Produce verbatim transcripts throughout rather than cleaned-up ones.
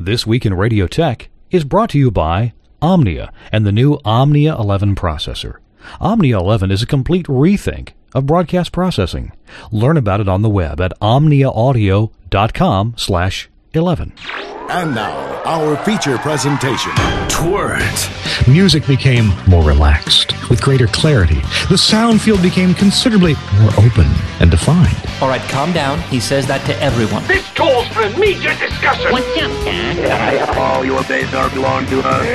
This Week in Radio Tech is brought to you by Omnia and the new Omnia eleven processor. Omnia eleven is a complete rethink of broadcast processing. Learn about it on the web at omniaaudio.com slash 11. And now, our feature presentation. Twert. Music became more relaxed, with greater clarity. The sound field became considerably more open and defined. All right, calm down. He says that to everyone. This calls for immediate discussion. What's up, Dad? All your days are belong to us.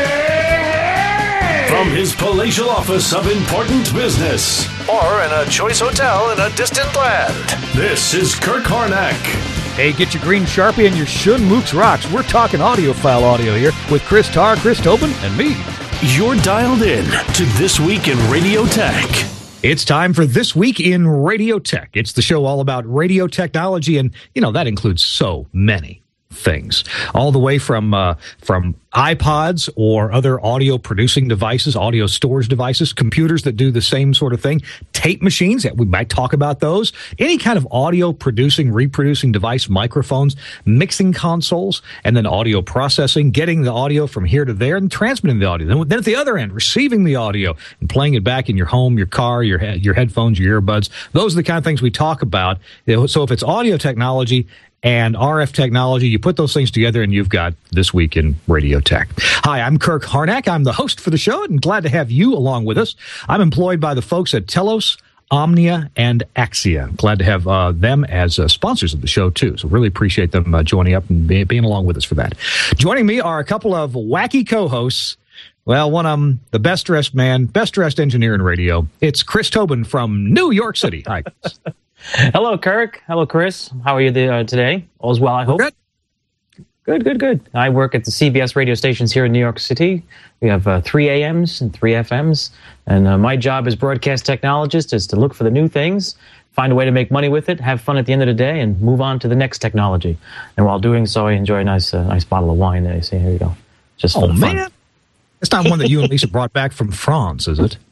From his palatial office of important business, or in a choice hotel in a distant land, this is Kirk Harnack. Hey, get your green Sharpie and your Shun Mooks rocks. We're talking audiophile audio here with Chris Tarr, Chris Tobin, and me. You're dialed in to This Week in Radio Tech. It's time for This Week in Radio Tech. It's the show all about radio technology, and, you know, that includes so many things, all the way from uh, from iPods or other audio producing devices, audio storage devices, computers that do the same sort of thing, tape machines, we might talk about those, any kind of audio producing, reproducing device, microphones, mixing consoles, and then audio processing, getting the audio from here to there and transmitting the audio. Then, then at the other end, receiving the audio and playing it back in your home, your car, your your headphones, your earbuds. Those are the kind of things we talk about. So if it's audio technology and R F technology, you put those things together and you've got This Week in Radio Tech. Hi, I'm Kirk Harnack. I'm the host for the show and glad to have you along with us. I'm employed by the folks at Telos, Omnia, and Axia. Glad to have uh, them as uh, sponsors of the show, too. So really appreciate them uh, joining up and be, being along with us for that. Joining me are a couple of wacky co-hosts. Well, one of them, the best-dressed man, best-dressed engineer in radio. It's Chris Tobin from New York City. Hi, Chris. Hello, Kirk. Hello, Chris. How are you uh, today? All's well, I hope. Good. Good, good, good. I work at the C B S radio stations here in New York City. We have uh, three A Ms and three F Ms. And uh, my job as broadcast technologist is to look for the new things, find a way to make money with it, have fun at the end of the day, and move on to the next technology. And while doing so, I enjoy a nice uh, nice bottle of wine there. See, here you go. Just oh, fun. man. It's not one that you and Lisa brought back from France, is it?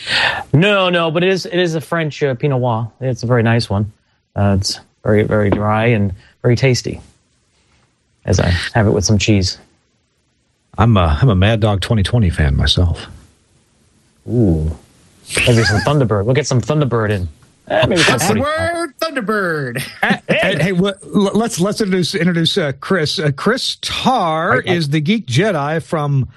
No, no, but it is it is a French uh, Pinot Noir. It's a very nice one. Uh, it's very, very dry and very tasty, as I have it with some cheese. I'm a, I'm a Mad Dog twenty twenty fan myself. Ooh. Maybe some Thunderbird. We'll get some Thunderbird in. Eh, maybe That's the word, Thunderbird. hey, hey well, let's let's introduce introduce uh, Chris. Uh, Chris Tarr I, I, is the Geek Jedi from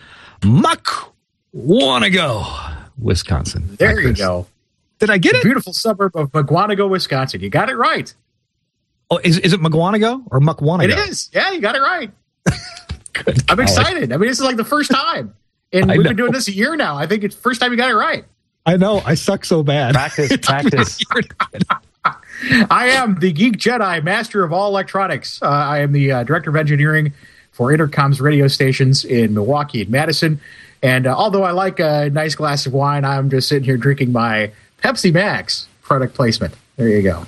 Mukwonago, Wisconsin. There Hi, you go. Did I get the it? Beautiful suburb of Mukwonago, Wisconsin. You got it right. Oh, is is it Mukwonago or Mukwonago? It is. Yeah, you got it right. Good I'm golly. excited. I mean, this is like the first time. And I we've know. been doing this a year now. I think it's the first time you got it right. I know. I suck so bad. Practice, practice. I am the Geek Jedi, master of all electronics. Uh, I am the uh, director of engineering for Intercom's radio stations in Milwaukee and Madison. And uh, although I like a nice glass of wine, I'm just sitting here drinking my Pepsi Max product placement. There you go.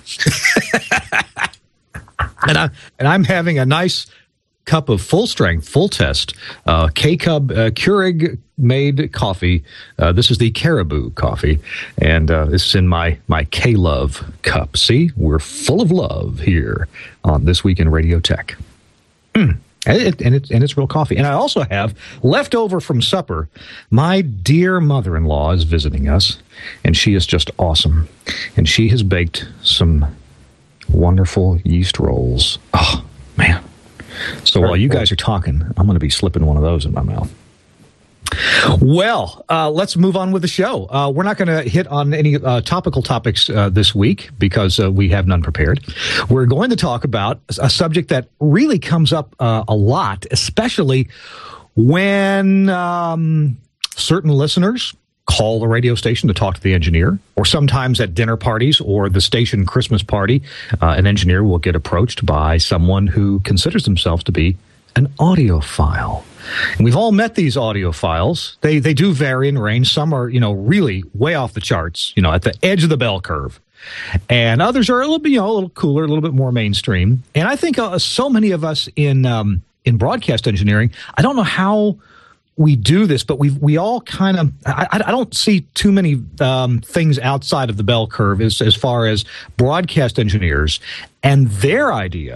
and, I, and I'm having a nice cup of full strength, full test, uh, K-Cub uh, Keurig made coffee. Uh, this is the Caribou coffee. And uh, this is in my, my K-Love cup. See, we're full of love here on This Week in Radio Tech. Mm. And, it, and, it, and it's real coffee. And I also have, left over from supper, my dear mother-in-law is visiting us, and she is just awesome. And she has baked some wonderful yeast rolls. Oh, man. So while you guys are talking, I'm going to be slipping one of those in my mouth. Well, uh, let's move on with the show. Uh, we're not going to hit on any uh, topical topics uh, this week because uh, we have none prepared. We're going to talk about a subject that really comes up uh, a lot, especially when um, certain listeners call the radio station to talk to the engineer, or sometimes at dinner parties or the station Christmas party, uh, an engineer will get approached by someone who considers themselves to be an audiophile. And we've all met these audiophiles. They they do vary in range. Some are, you know, really way off the charts, you know, at the edge of the bell curve. And others are a little bit, you know, a little cooler, a little bit more mainstream. And I think uh, so many of us in um, in broadcast engineering, I don't know how we do this, but we we all kind of, I, I don't see too many um, things outside of the bell curve as, as far as broadcast engineers and their idea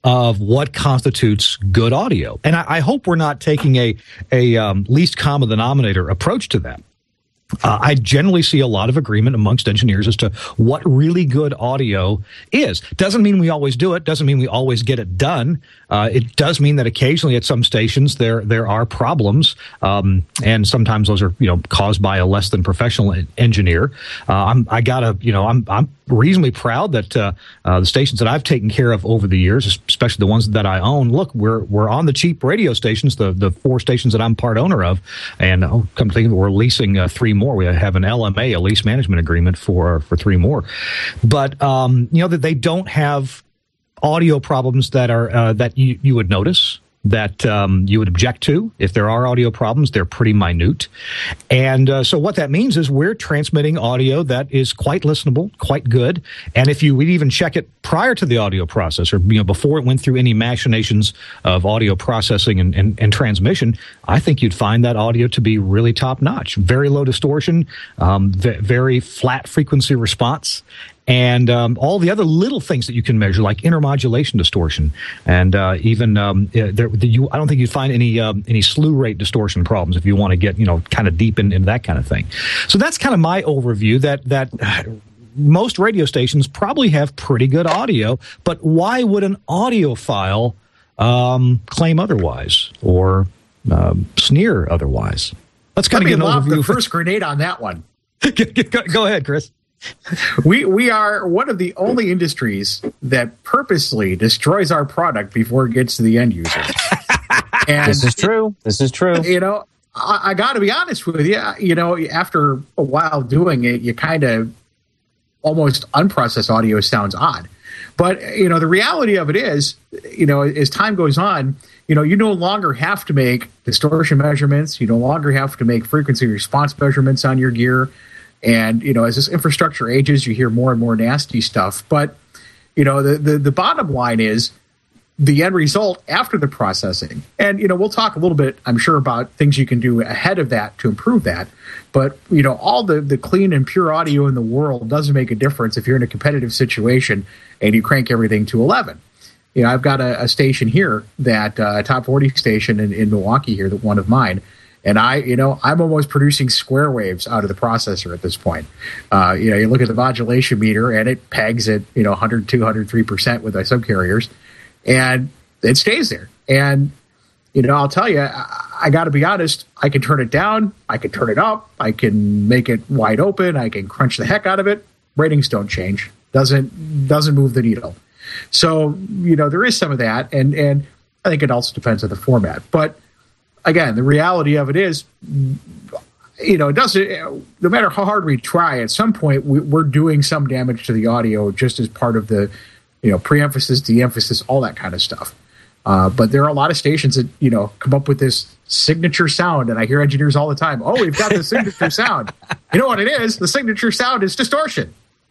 of what constitutes good audio. And I, I hope we're not taking a, a um, least common denominator approach to that. Uh, I generally see a lot of agreement amongst engineers as to what really good audio is. Doesn't mean we always do it. Doesn't mean we always get it done. Uh, it does mean that occasionally at some stations there there are problems, um, and sometimes those are you know caused by a less than professional engineer. Uh, I'm I gotta you know I'm I'm reasonably proud that uh, uh, the stations that I've taken care of over the years, especially the ones that I own. Look, we're we're on the cheap radio stations, the the four stations that I'm part owner of, and oh, come to think of it, we're leasing uh, three more. We have an L M A, a lease management agreement for for three more. But um, you know that they don't have audio problems that are uh, that you, you would notice, that um, you would object to. If there are audio problems, they're pretty minute. And uh, so what that means is we're transmitting audio that is quite listenable, quite good. And if you would even check it prior to the audio processor, you know, before it went through any machinations of audio processing and, and, and transmission, I think you'd find that audio to be really top notch. Very low distortion, um, v- very flat frequency response. And um, all the other little things that you can measure, like intermodulation distortion, and uh, even um, there, you, I don't think you'd find any um, any slew rate distortion problems if you want to get you know kind of deep in, into that kind of thing. So that's kind of my overview. That that most radio stations probably have pretty good audio, but why would an audiophile um, claim otherwise or um, sneer otherwise? Let's kind Let of get me an lob overview. the first grenade on that one. go, go ahead, Chris. We we are one of the only industries that purposely destroys our product before it gets to the end user. And this is true. This is true. You know, I, I got to be honest with you. You know, after a while doing it, you kind of almost unprocessed audio sounds odd. But you know, the reality of it is, you know, as time goes on, you know, you no longer have to make distortion measurements. You no longer have to make frequency response measurements on your gear. And, you know, as this infrastructure ages, you hear more and more nasty stuff. But, you know, the, the, the bottom line is the end result after the processing. And, you know, we'll talk a little bit, I'm sure, about things you can do ahead of that to improve that. But, you know, all the, the clean and pure audio in the world doesn't make a difference if you're in a competitive situation and you crank everything to eleven. You know, I've got a, a station here, that uh, top forty station in, in Milwaukee here, that one of mine. And I, you know, I'm almost producing square waves out of the processor at this point. Uh, you know, you look at the modulation meter and it pegs at, you know, one hundred, two hundred, three percent with my subcarriers, and it stays there. And, you know, I'll tell you, I, I got to be honest, I can turn it down, I can turn it up, I can make it wide open, I can crunch the heck out of it. Ratings don't change. Doesn't, doesn't move the needle. So, you know, there is some of that. And, and I think it also depends on the format. But, again, the reality of it is, you know, it doesn't, no matter how hard we try, at some point we, we're doing some damage to the audio just as part of the, you know, pre-emphasis, de-emphasis, all that kind of stuff. Uh, but there are a lot of stations that, you know, come up with this signature sound, and I hear engineers all the time, oh, we've got the signature sound. You know what it is? The signature sound is distortion.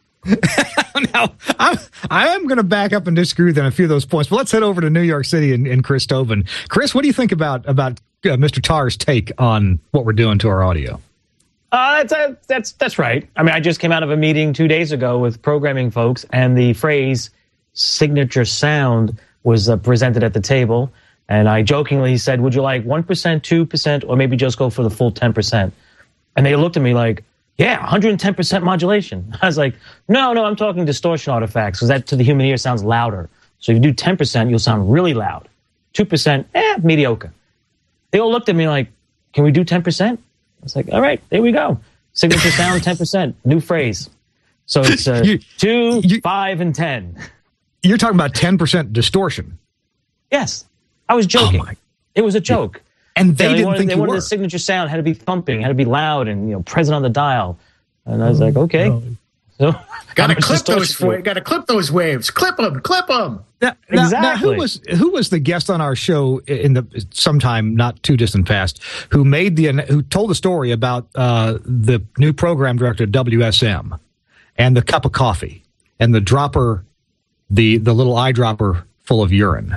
Now, I'm, I am going to back up and disagree with on a few of those points, but let's head over to New York City and, and Chris Tobin. Chris, what do you think about about uh, Mister Tarr's take on what we're doing to our audio? Uh, that's, uh, that's that's right. I mean, I just came out of a meeting two days ago with programming folks, and the phrase signature sound was uh, presented at the table. And I jokingly said, would you like one percent, two percent, or maybe just go for the full ten percent? And they looked at me like, yeah, one hundred ten percent modulation. I was like, no, no, I'm talking distortion artifacts, because that to the human ear sounds louder. So if you do ten percent, you'll sound really loud. two percent, eh, mediocre. They all looked at me like, can we do ten percent? I was like, all right, there we go. Signature sound, ten percent. New phrase. So it's uh, you, two, you, five, and ten. You're talking about ten percent distortion. Yes. I was joking. Oh it was a joke. And they, you know, they didn't wanted, think they you wanted were. The signature sound had to be thumping, had to be loud, and you know, present on the dial. And I was like, okay. No. So got to clip those. Got to clip those waves. Clip them. Clip them. Now, exactly. Now, now who was who was the guest on our show in the sometime not too distant past who made the who told the story about uh, the new program director at W S M and the cup of coffee and the dropper, the the little eyedropper full of urine?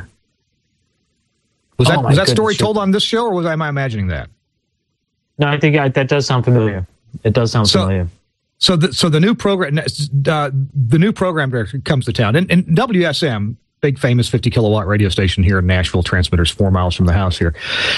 Was that oh was that story goodness. told on this show, or was am I imagining that? No, I think I, that does sound familiar. It does sound so, familiar. So the so the new program uh, the new program director comes to town, and, and W S M big famous fifty kilowatt radio station here in Nashville. Transmitters four miles from the house here.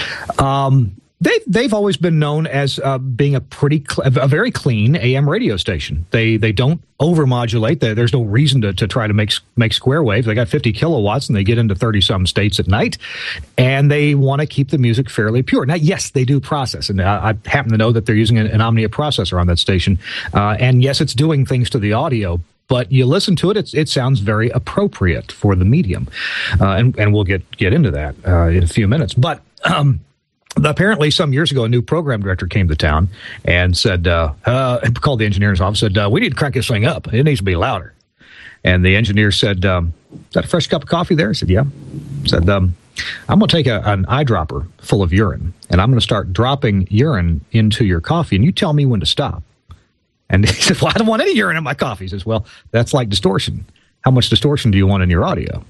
Um, They've, they've always been known as uh, being a pretty, cl- a very clean A M radio station. They they don't overmodulate. There's no reason to, to try to make make square waves. They got fifty kilowatts and they get into thirty some states at night, and they want to keep the music fairly pure. Now, yes, they do process, and I, I happen to know that they're using an, an Omnia processor on that station, uh, and yes, it's doing things to the audio. But you listen to it; it's, it sounds very appropriate for the medium, uh, and and we'll get get into that uh, in a few minutes. But um, apparently, some years ago, a new program director came to town and said, uh, uh, called the engineer's office, said, uh, we need to crank this thing up. It needs to be louder. And the engineer said, um, is that a fresh cup of coffee there? I said, yeah. Said, um, I'm going to take a, an eyedropper full of urine, and I'm going to start dropping urine into your coffee, and you tell me when to stop. And he said, well, I don't want any urine in my coffee. He says, well, that's like distortion. How much distortion do you want in your audio?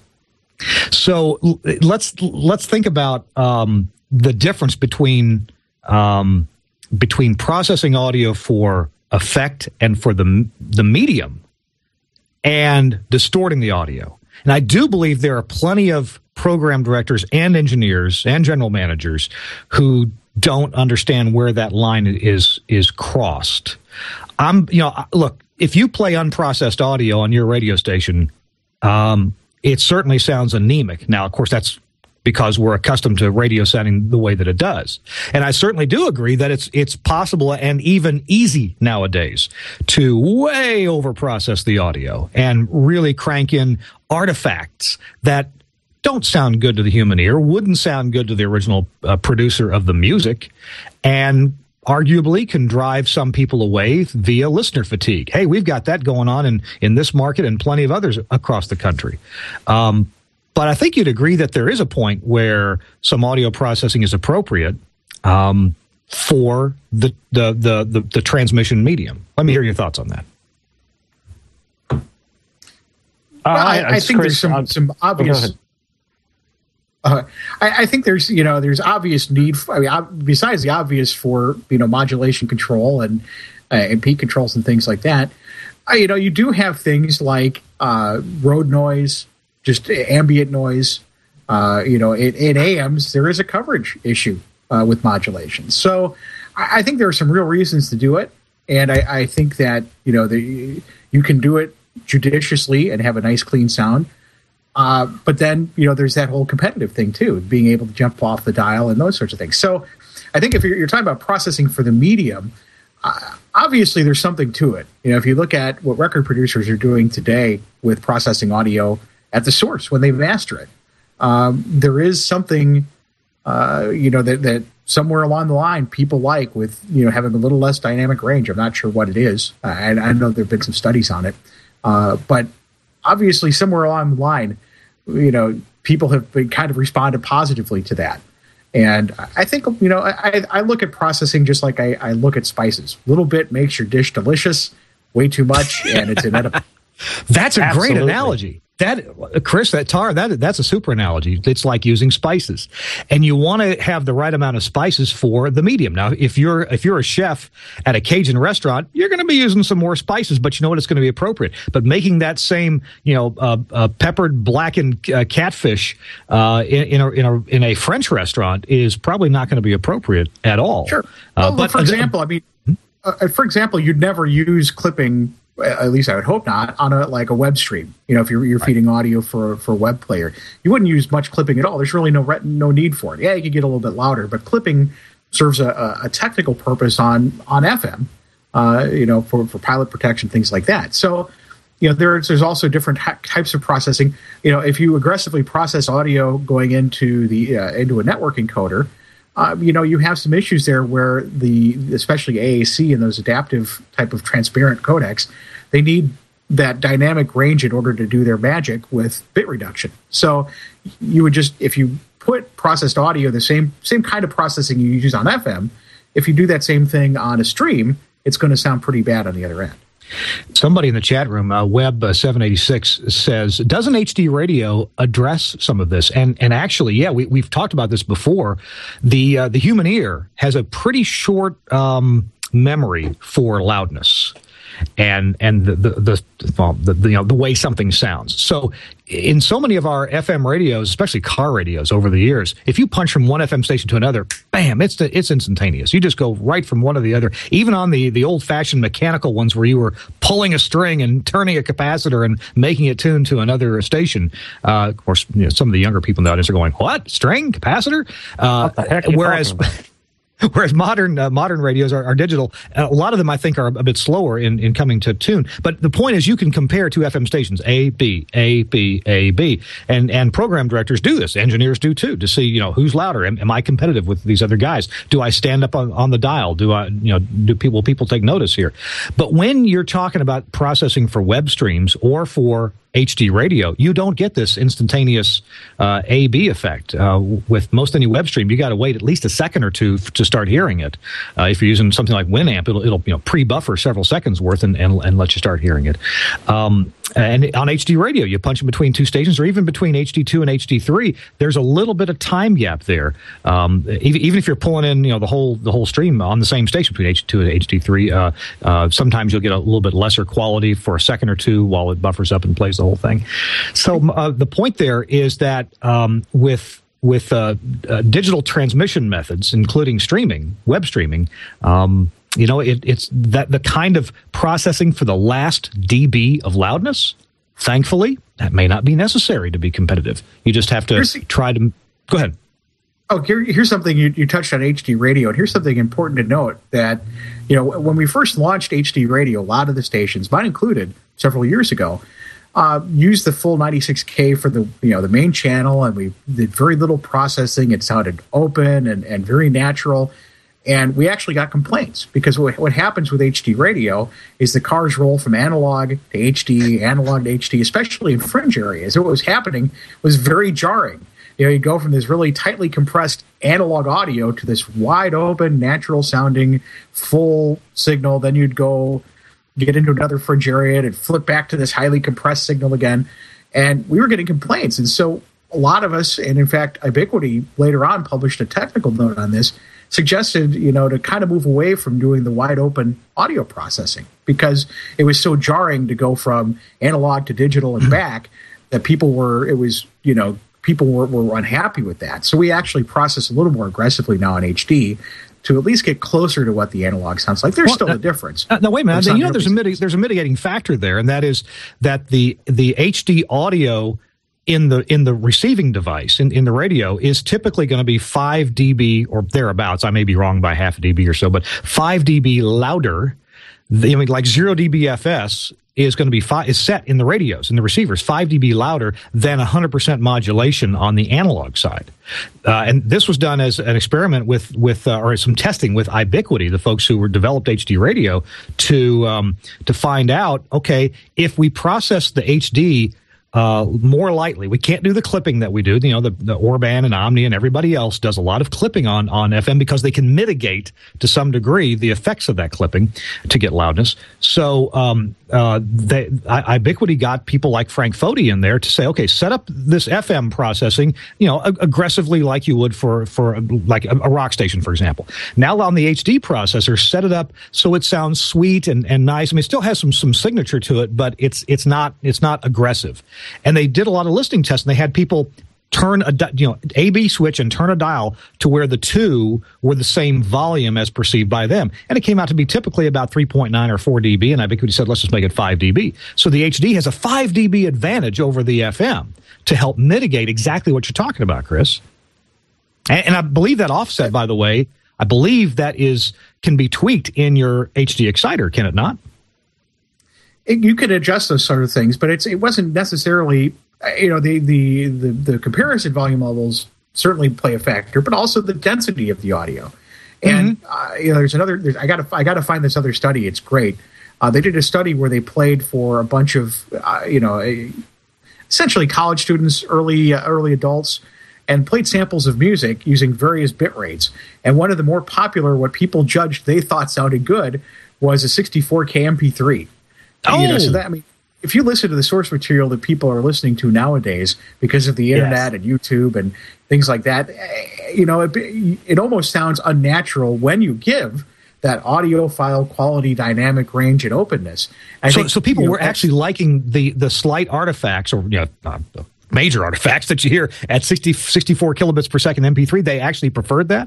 So let's let's think about um, the difference between um, between processing audio for effect and for the the medium and distorting the audio. And I do believe there are plenty of program directors and engineers and general managers who don't understand where that line is is crossed. I'm, you know, look, if you play unprocessed audio on your radio station, um, it certainly sounds anemic. Now, of course, that's because we're accustomed to radio sounding the way that it does. And I certainly do agree that it's it's possible and even easy nowadays to way overprocess the audio and really crank in artifacts that don't sound good to the human ear, wouldn't sound good to the original uh, producer of the music, and arguably can drive some people away via listener fatigue. Hey, we've got that going on in, in this market and plenty of others across the country. Um, but I think you'd agree that there is a point where some audio processing is appropriate um, for the, the, the, the, the transmission medium. Let me hear your thoughts on that. Well, I, I think Chris, there's some, uh, some obvious... Uh, I, I think there's, you know, there's obvious need. For, I mean, ob- besides the obvious for, you know, modulation control and uh, and peak controls and things like that, uh, you know, you do have things like uh, road noise, just ambient noise. Uh, you know, in, in A Ms, there is a coverage issue uh, with modulation. So I, I think there are some real reasons to do it, and I, I think that, you know, the, you can do it judiciously and have a nice, clean sound. Uh, but then, you know, there's that whole competitive thing, too, being able to jump off the dial and those sorts of things. So I think if you're, you're talking about processing for the medium, uh, obviously there's something to it. You know, if you look at what record producers are doing today with processing audio at the source when they master it, um, there is something, uh, you know, that, that somewhere along the line people like with, you know, having a little less dynamic range. I'm not sure what it is. Uh, and I know there have been some studies on it. Uh, but obviously, somewhere along the line, you know, people have been kind of responded positively to that. And I think, you know, I, I look at processing just like I, I look at spices. A little bit makes your dish delicious, way too much, and it's inedible. That's a Absolutely. great analogy. That, Chris, that Tar, that that's a super analogy. It's like using spices, and you want to have the right amount of spices for the medium. Now, if you're if you're a chef at a Cajun restaurant, you're going to be using some more spices, but you know what? It's going to be appropriate. But making that same, you know, uh, uh, peppered blackened uh, catfish uh, in, in a in a in a French restaurant is probably not going to be appropriate at all. Sure. Uh, well, but for example, I mean, uh, for example, you'd never use clipping. At least I would hope not, on a like a web stream. You know, if you're you're feeding audio for for a web player, you wouldn't use much clipping at all. There's really no no need for it. Yeah, you could get a little bit louder, but clipping serves a, a technical purpose on on F M. Uh, you know, for for pilot protection, things like that. So, you know, there's there's also different ha- types of processing. You know, if you aggressively process audio going into the uh, into a network encoder, uh, you know, you have some issues there where the especially A A C and those adaptive type of transparent codecs, they need that dynamic range in order to do their magic with bit reduction. So you would just, if you put processed audio, the same same kind of processing you use on F M, if you do that same thing on a stream, it's going to sound pretty bad on the other end. Somebody in the chat room, uh, Web uh, seven eighty-six, says, doesn't H D radio address some of this? And and actually, yeah, we, we've talked about this before. The uh, the human ear has a pretty short um, memory for loudness. and and the the the, well, the, the you know the way something sounds. So in so many of our F M radios, especially car radios over the years, if you punch from one F M station to another, bam, it's the, it's instantaneous. You just go right from one to the other. Even on the, the old-fashioned mechanical ones where you were pulling a string and turning a capacitor and making it tune to another station. Uh, of course, you know, some of the younger people nowadays are going, what? String? Capacitor? Uh, what the heck are you whereas... talking about? Whereas modern uh, modern radios are, are digital. A lot of them, I think, are a bit slower in, in coming to tune. But the point is, you can compare two F M stations, A, B, A, B, A, B. And and program directors do this. Engineers do, too, to see, you know, who's louder. Am, am I competitive with these other guys? Do I stand up on, on the dial? Do I, you know, do people, people take notice here? But when you're talking about processing for web streams or for H D radio, you don't get this instantaneous uh, A B effect. Uh, with most any web stream, you got to wait at least a second or two f- to start hearing it. Uh, if you're using something like Winamp, it'll, it'll you know pre-buffer several seconds worth and, and, and let you start hearing it. Um, and on H D radio, you punch in between two stations, or even between H D two and H D three. There's a little bit of time gap there. Um, even, even if you're pulling in, you know, the whole the whole stream on the same station between H D two and H D three, uh, uh, sometimes you'll get a little bit lesser quality for a second or two while it buffers up and plays the whole thing. So uh, the point there is that um, with with uh, uh, digital transmission methods, including streaming, web streaming, um, you know, it, it's that the kind of processing for the last dB of loudness. Thankfully, that may not be necessary to be competitive. You just have to here's, try to go ahead. Oh, here, here's something you, you touched on H D radio, and here's something important to note that, you know, when we first launched H D radio, a lot of the stations, mine included, several years ago, uh, used the full ninety-six K for the you know the main channel, and we did very little processing. It sounded open and, and very natural, and we actually got complaints because what, what happens with H D radio is the cars roll from analog to H D, analog to H D, especially in fringe areas. And what was happening was very jarring. You know, you go from this really tightly compressed analog audio to this wide open, natural sounding, full signal. Then you'd go get into another fringe area and flip back to this highly compressed signal again. And we were getting complaints. And so a lot of us, and in fact, Ubiquiti later on published a technical note on this, suggested, you know, to kind of move away from doing the wide open audio processing because it was so jarring to go from analog to digital and back that people were, it was, you know, people were, were unhappy with that. So we actually process a little more aggressively now in H D to at least get closer to what the analog sounds like. There's well, still uh, a difference. Uh, no, wait a minute. You know, there's a, mitig- there's a mitigating factor there, and that is that the the H D audio in the in the receiving device, in, in the radio, is typically going to be five dB or thereabouts. I may be wrong by half a dB or so, but five dB louder. I mean, like zero dB F S is going to be five, is set in the radios, in the receivers, five dB louder than one hundred percent modulation on the analog side. Uh, and this was done as an experiment with, with uh, or some testing with Ubiquiti, the folks who were developed H D radio, to um, to find out, okay, if we process the H D Uh, more lightly. We can't do the clipping that we do. You know, the, the Orban and Omnia and everybody else does a lot of clipping on, on F M because they can mitigate to some degree the effects of that clipping to get loudness. So um, uh, they, I, Ubiquiti got people like Frank Foti in there to say, okay, set up this F M processing, you know, ag- aggressively like you would for, for like a, a rock station, for example. Now on the H D processor, set it up so it sounds sweet and, and nice. I mean, it still has some, some signature to it, but it's, it's not, it's not aggressive. And they did a lot of listening tests, and they had people turn a you know A B switch and turn a dial to where the two were the same volume as perceived by them, and it came out to be typically about three point nine or four dB. And Ubiquiti said, let's just make it five dB. So the H D has a five dB advantage over the F M to help mitigate exactly what you're talking about, Chris. And, and I believe that offset, by the way, I believe that is can be tweaked in your H D exciter, can it not? It, you could adjust those sort of things, but it's it wasn't necessarily, you know, the, the, the, the comparison volume levels certainly play a factor, but also the density of the audio. And mm-hmm. uh, you know, there's another. There's, I got to I got to find this other study. It's great. Uh, they did a study where they played for a bunch of uh, you know, a, essentially college students, early uh, early adults, and played samples of music using various bit rates. And one of the more popular, what people judged they thought sounded good, was a sixty-four K M P three. Oh. You know, so that, I mean, if you listen to the source material that people are listening to nowadays because of the internet yes. and YouTube and things like that, you know, it, it almost sounds unnatural when you give that audiophile quality, dynamic range, and openness. I so, think, so people you know, were actually liking the the slight artifacts, or you know, uh, major artifacts that you hear at sixty, sixty-four kilobits per second M P three. They actually preferred that.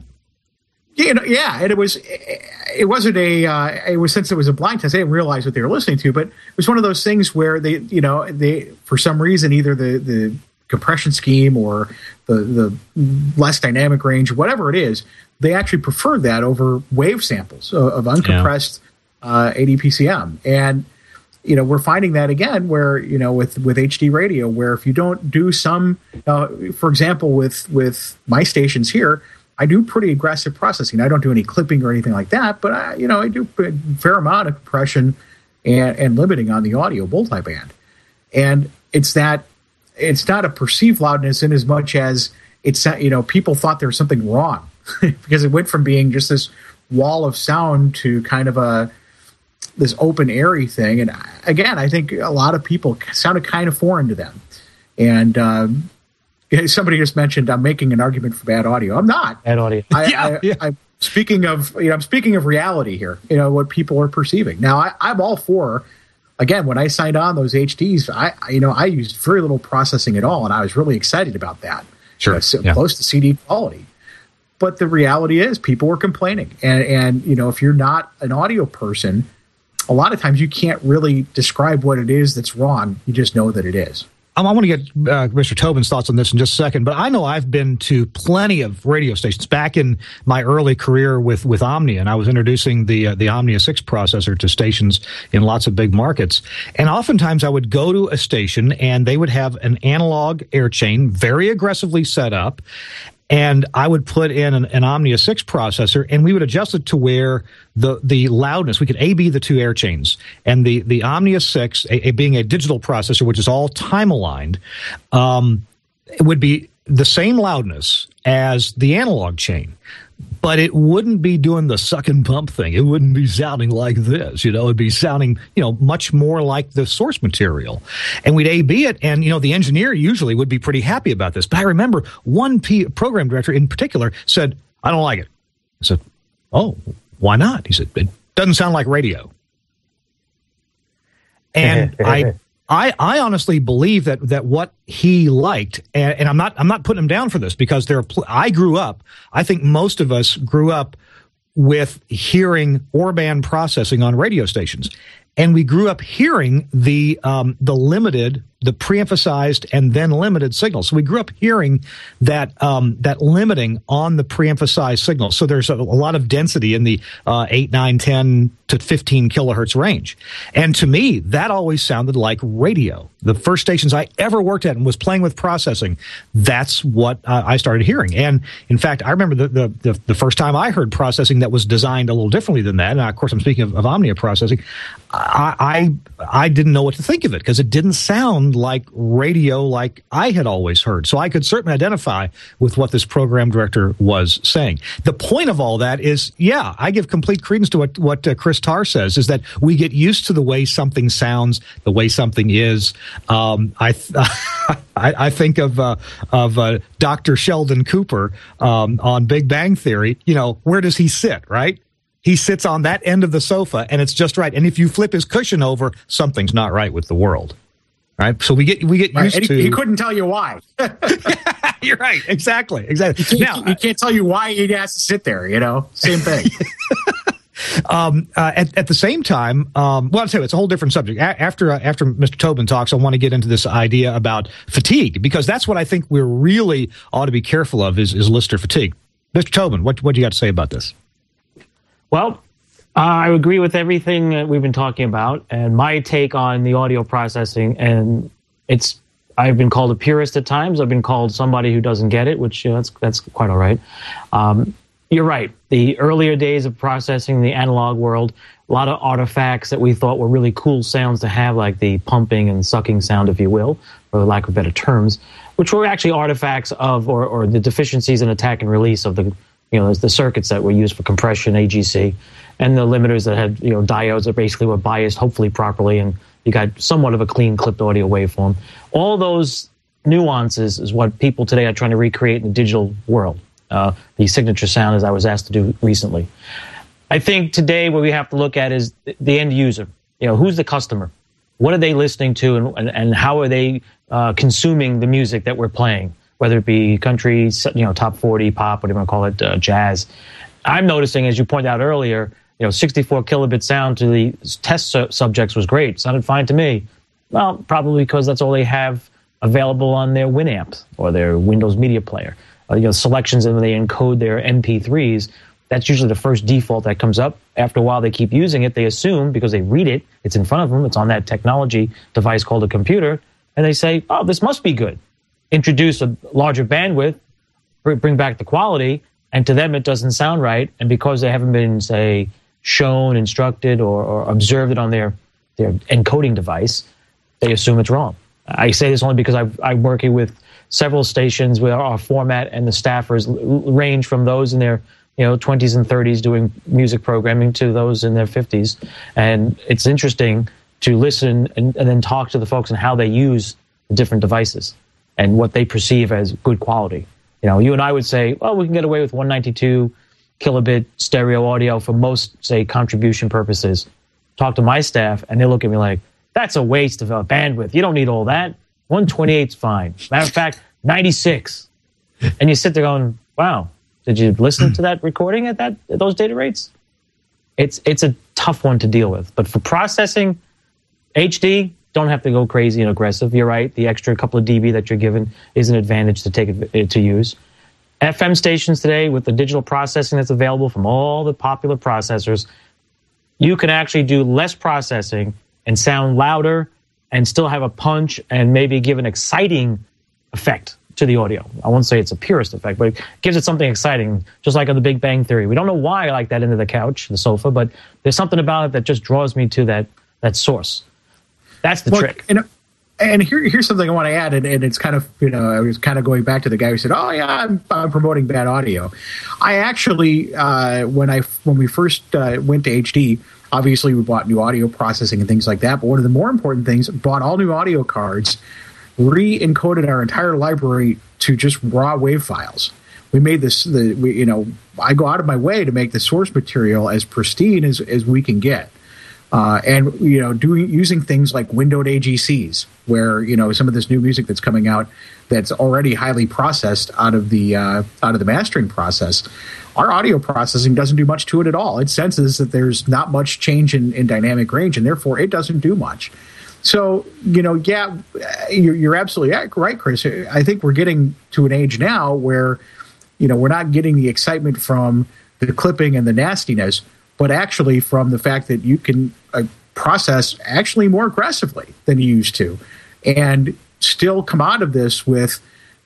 You know, yeah, and it was it wasn't a uh, it was since it was a blind test, they didn't realize what they were listening to, but it was one of those things where they, you know, they for some reason either the the compression scheme or the the less dynamic range, whatever it is, they actually preferred that over wave samples of, of uncompressed yeah. uh, A D P C M. And you know, we're finding that again where, you know, with with H D radio, where if you don't do some, uh, for example, with with my stations here, I do pretty aggressive processing. I don't do any clipping or anything like that, but I, you know, I do a fair amount of compression and, and limiting on the audio multiband. And it's that it's not a perceived loudness in as much as it's, you know, people thought there was something wrong because it went from being just this wall of sound to kind of a this open airy thing. And again, I think a lot of people sounded kind of foreign to them. And um, somebody just mentioned I'm making an argument for bad audio. I'm not. Bad audio. I, yeah, I, yeah. I'm speaking of, you know, I'm speaking of reality here. You know, what people are perceiving. Now, I, I'm all for. Again, when I signed on those H Ds, I, you know, I used very little processing at all, and I was really excited about that. Sure, you know, so yeah. close to C D quality. But the reality is, people were complaining, and and you know, if you're not an audio person, a lot of times you can't really describe what it is that's wrong. You just know that it is. Um, I want to get uh, Mister Tobin's thoughts on this in just a second, but I know I've been to plenty of radio stations back in my early career with, with Omnia, and I was introducing the uh, the Omnia six processor to stations in lots of big markets. And oftentimes I would go to a station, and they would have an analog air chain very aggressively set up, and I would put in an, an Omnia six processor, and we would adjust it to where the the loudness, we could A B the two air chains, and the, the Omnia six, a, a, being a digital processor, which is all time aligned, um, it would be the same loudness as the analog chain. But it wouldn't be doing the suck and pump thing. It wouldn't be sounding like this, you know. It'd be sounding, you know, much more like the source material. And we'd A B it, and, you know, the engineer usually would be pretty happy about this. But I remember one P- program director in particular said, I don't like it. I said, oh, why not? He said, it doesn't sound like radio. And I... I, I honestly believe that that what he liked, and, and I'm not I'm not putting him down for this, because there are pl- I grew up. I think most of us grew up with hearing Orban processing on radio stations, and we grew up hearing the um, the limited, the pre-emphasized and then limited signals. So we grew up hearing that um, that limiting on the pre-emphasized signal. So there's a, a lot of density in the uh, eight, nine, ten to fifteen kilohertz range. And to me, that always sounded like radio. The first stations I ever worked at and was playing with processing, that's what uh, I started hearing. And in fact, I remember the, the, the, the first time I heard processing that was designed a little differently than that. And of course, I'm speaking of, of Omnia processing. I, I, I didn't know what to think of it, because it didn't sound like radio like I had always heard. So I could certainly identify with what this program director was saying. The point of all that is, yeah, I give complete credence to what, what uh, Chris Tarr says, is that we get used to the way something sounds, the way something is. Um, I, th- I I think of uh, of uh, Doctor Sheldon Cooper um, on Big Bang Theory. You know, where does he sit, right? He sits on that end of the sofa, and it's just right. And if you flip his cushion over, something's not right with the world. Right? So we get we get used right. to. He, he couldn't tell you why. You're right. Exactly. Exactly. He Now can't, he can't tell you why he has to sit there. You know, same thing. Um, uh, at, at the same time, um, well, I'll tell you, it's a whole different subject. A- after uh, after Mister Tobin talks, I want to get into this idea about fatigue, because that's what I think we really ought to be careful of is, is listener fatigue. Mister Tobin, what what do you got to say about this? Well, uh, I agree with everything that we've been talking about, and my take on the audio processing, and it's I've been called a purist at times. I've been called somebody who doesn't get it, which you know, that's that's quite all right. Um, You're right. The earlier days of processing, the analog world, a lot of artifacts that we thought were really cool sounds to have, like the pumping and sucking sound, if you will, for the lack of better terms, which were actually artifacts of, or, or the deficiencies in attack and release of the, you know, the circuits that were used for compression, A G C, and the limiters that had, you know, diodes that basically were biased, hopefully properly, and you got somewhat of a clean clipped audio waveform. All those nuances is what people today are trying to recreate in the digital world. Uh, the signature sound, as I was asked to do recently. I think today what we have to look at is the end user. You know, who's the customer? What are they listening to, and, and, and how are they uh, consuming the music that we're playing, whether it be country, you know, top forty, pop, whatever you want to call it, uh, jazz. I'm noticing, as you pointed out earlier, you know, sixty-four kilobit sound to the test su- subjects was great. Sounded fine to me. Well, probably because that's all they have available on their Winamp or their Windows Media Player. Uh, you know, selections, and when they encode their M P threes, that's usually the first default that comes up. After a while, they keep using it. They assume, because they read it, it's in front of them, it's on that technology device called a computer, and they say, oh, this must be good. Introduce a larger bandwidth, bring back the quality, and to them it doesn't sound right. And because they haven't been, say, shown, instructed, or, or observed it on their, their encoding device, they assume it's wrong. I say this only because I've, I'm working with several stations where our format and the staffers range from those in their you know, twenties and thirties doing music programming to those in their fifties. And it's interesting to listen and, and then talk to the folks on how they use the different devices and what they perceive as good quality. You know, you and I would say, well, we can get away with one ninety-two kilobit stereo audio for most, say, contribution purposes. Talk to my staff, and they look at me like, that's a waste of a bandwidth. You don't need all that. one twenty-eight's fine. Matter of fact, ninety-six. And you sit there going, wow, did you listen to that recording at that at those data rates? It's it's a tough one to deal with. But for processing, H D, don't have to go crazy and aggressive. You're right. The extra couple of dB that you're given is an advantage to take it to use. F M stations today, with the digital processing that's available from all the popular processors, you can actually do less processing and sound louder and still have a punch and maybe give an exciting effect to the audio. I won't say it's a purist effect, but it gives it something exciting, just like on The Big Bang Theory. We don't know why I like that into the couch, the sofa, but there's something about it that just draws me to that that source. That's the well, trick. And, and here, here's something I want to add, and, and it's kind of, you know, I was kind of going back to the guy who said, oh, yeah, I'm, I'm promoting bad audio. I actually, uh, when I when we first uh, went to H D, obviously we bought new audio processing and things like that, but one of the more important things, bought all new audio cards, re-encoded our entire library to just raw wave files. We made this, the we, you know, I go out of my way to make the source material as pristine as, as we can get. Uh, and, you know, doing using things like windowed A G Cs, where, you know, some of this new music that's coming out that's already highly processed out of the uh, out of the mastering process, our audio processing doesn't do much to it at all. It senses that there's not much change in, in dynamic range, and therefore it doesn't do much. So, you know, yeah, you're, you're absolutely right, Chris. I think we're getting to an age now where, you know, we're not getting the excitement from the clipping and the nastiness, but actually from the fact that you can uh, process actually more aggressively than you used to, and still come out of this with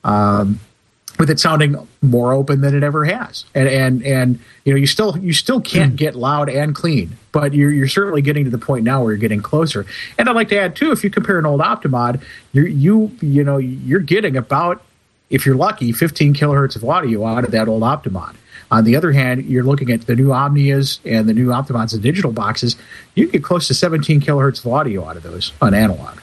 um, with it sounding more open than it ever has. And and and you know, you still you still can't get loud and clean, but you're you're certainly getting to the point now where you're getting closer. And I'd like to add too, if you compare an old Optimod, you you you know you're getting about, if you're lucky, fifteen kilohertz of audio out of that old Optimod. On the other hand, you're looking at the new Omnias and the new Optimods and digital boxes, you get close to seventeen kilohertz of audio out of those on analog.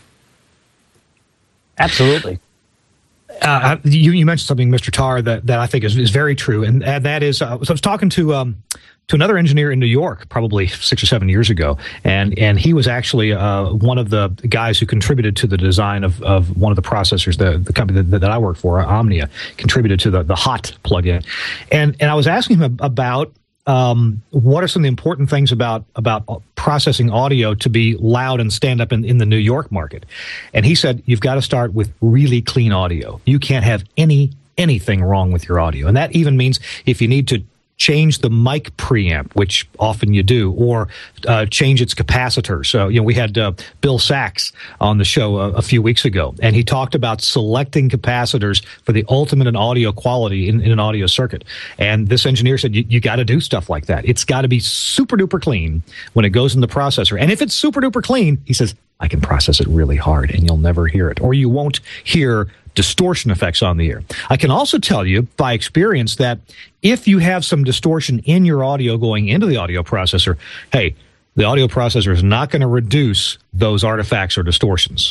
Absolutely. Uh, you, you mentioned something, Mister Tarr, that, that I think is, is very true, and, and that is, uh, so I was talking to um, to another engineer in New York probably six or seven years ago, and and he was actually uh, one of the guys who contributed to the design of, of one of the processors, the, the company that, that I work for, Omnia, contributed to the, the HOT plugin, and and I was asking him about um, what are some of the important things about about processing audio to be loud and stand up in, in the New York market, and he said you've got to start with really clean audio. You can't have any anything wrong with your audio, and that even means if you need to change the mic preamp, which often you do, or uh, change its capacitor. So, you know, we had uh, Bill Sachs on the show a, a few weeks ago, and he talked about selecting capacitors for the ultimate in audio quality in, in an audio circuit. And this engineer said, you, you got to do stuff like that. It's got to be super duper clean when it goes in the processor. And if it's super duper clean, he says, I can process it really hard and you'll never hear it, or you won't hear distortion effects on the ear. I can also tell you by experience that if you have some distortion in your audio going into the audio processor, hey, the audio processor is not going to reduce those artifacts or distortions.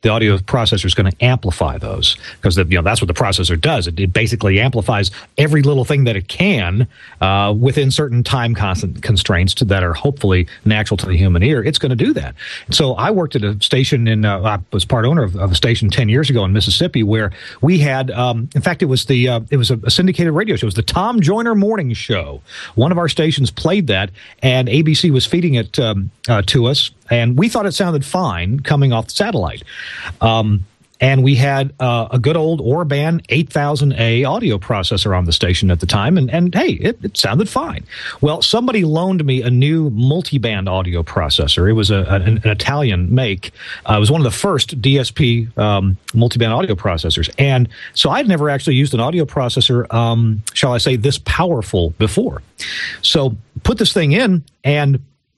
the audio processor is going to amplify those, because you know that's what the processor does. It, it basically amplifies every little thing that it can uh, within certain time constant constraints to, that are hopefully natural to the human ear. It's going to do that. So I worked at a station in, uh, I was part owner of, of a station ten years ago in Mississippi, where we had, um, in fact, it was the uh, it was a, a syndicated radio show. It was the Tom Joyner Morning Show. One of our stations played that, and A B C was feeding it um, uh, to us, and we thought it sounded fine coming off the satellite. Um, and we had uh, a good old Orban eight thousand A audio processor on the station at the time, and, and hey, it, it sounded fine. Well, somebody loaned me a new multiband audio processor. It was a, an, an Italian make. Uh, it was one of the first D S P um, multiband audio processors. And so I'd never actually used an audio processor, um, shall I say, this powerful before. So put this thing in, and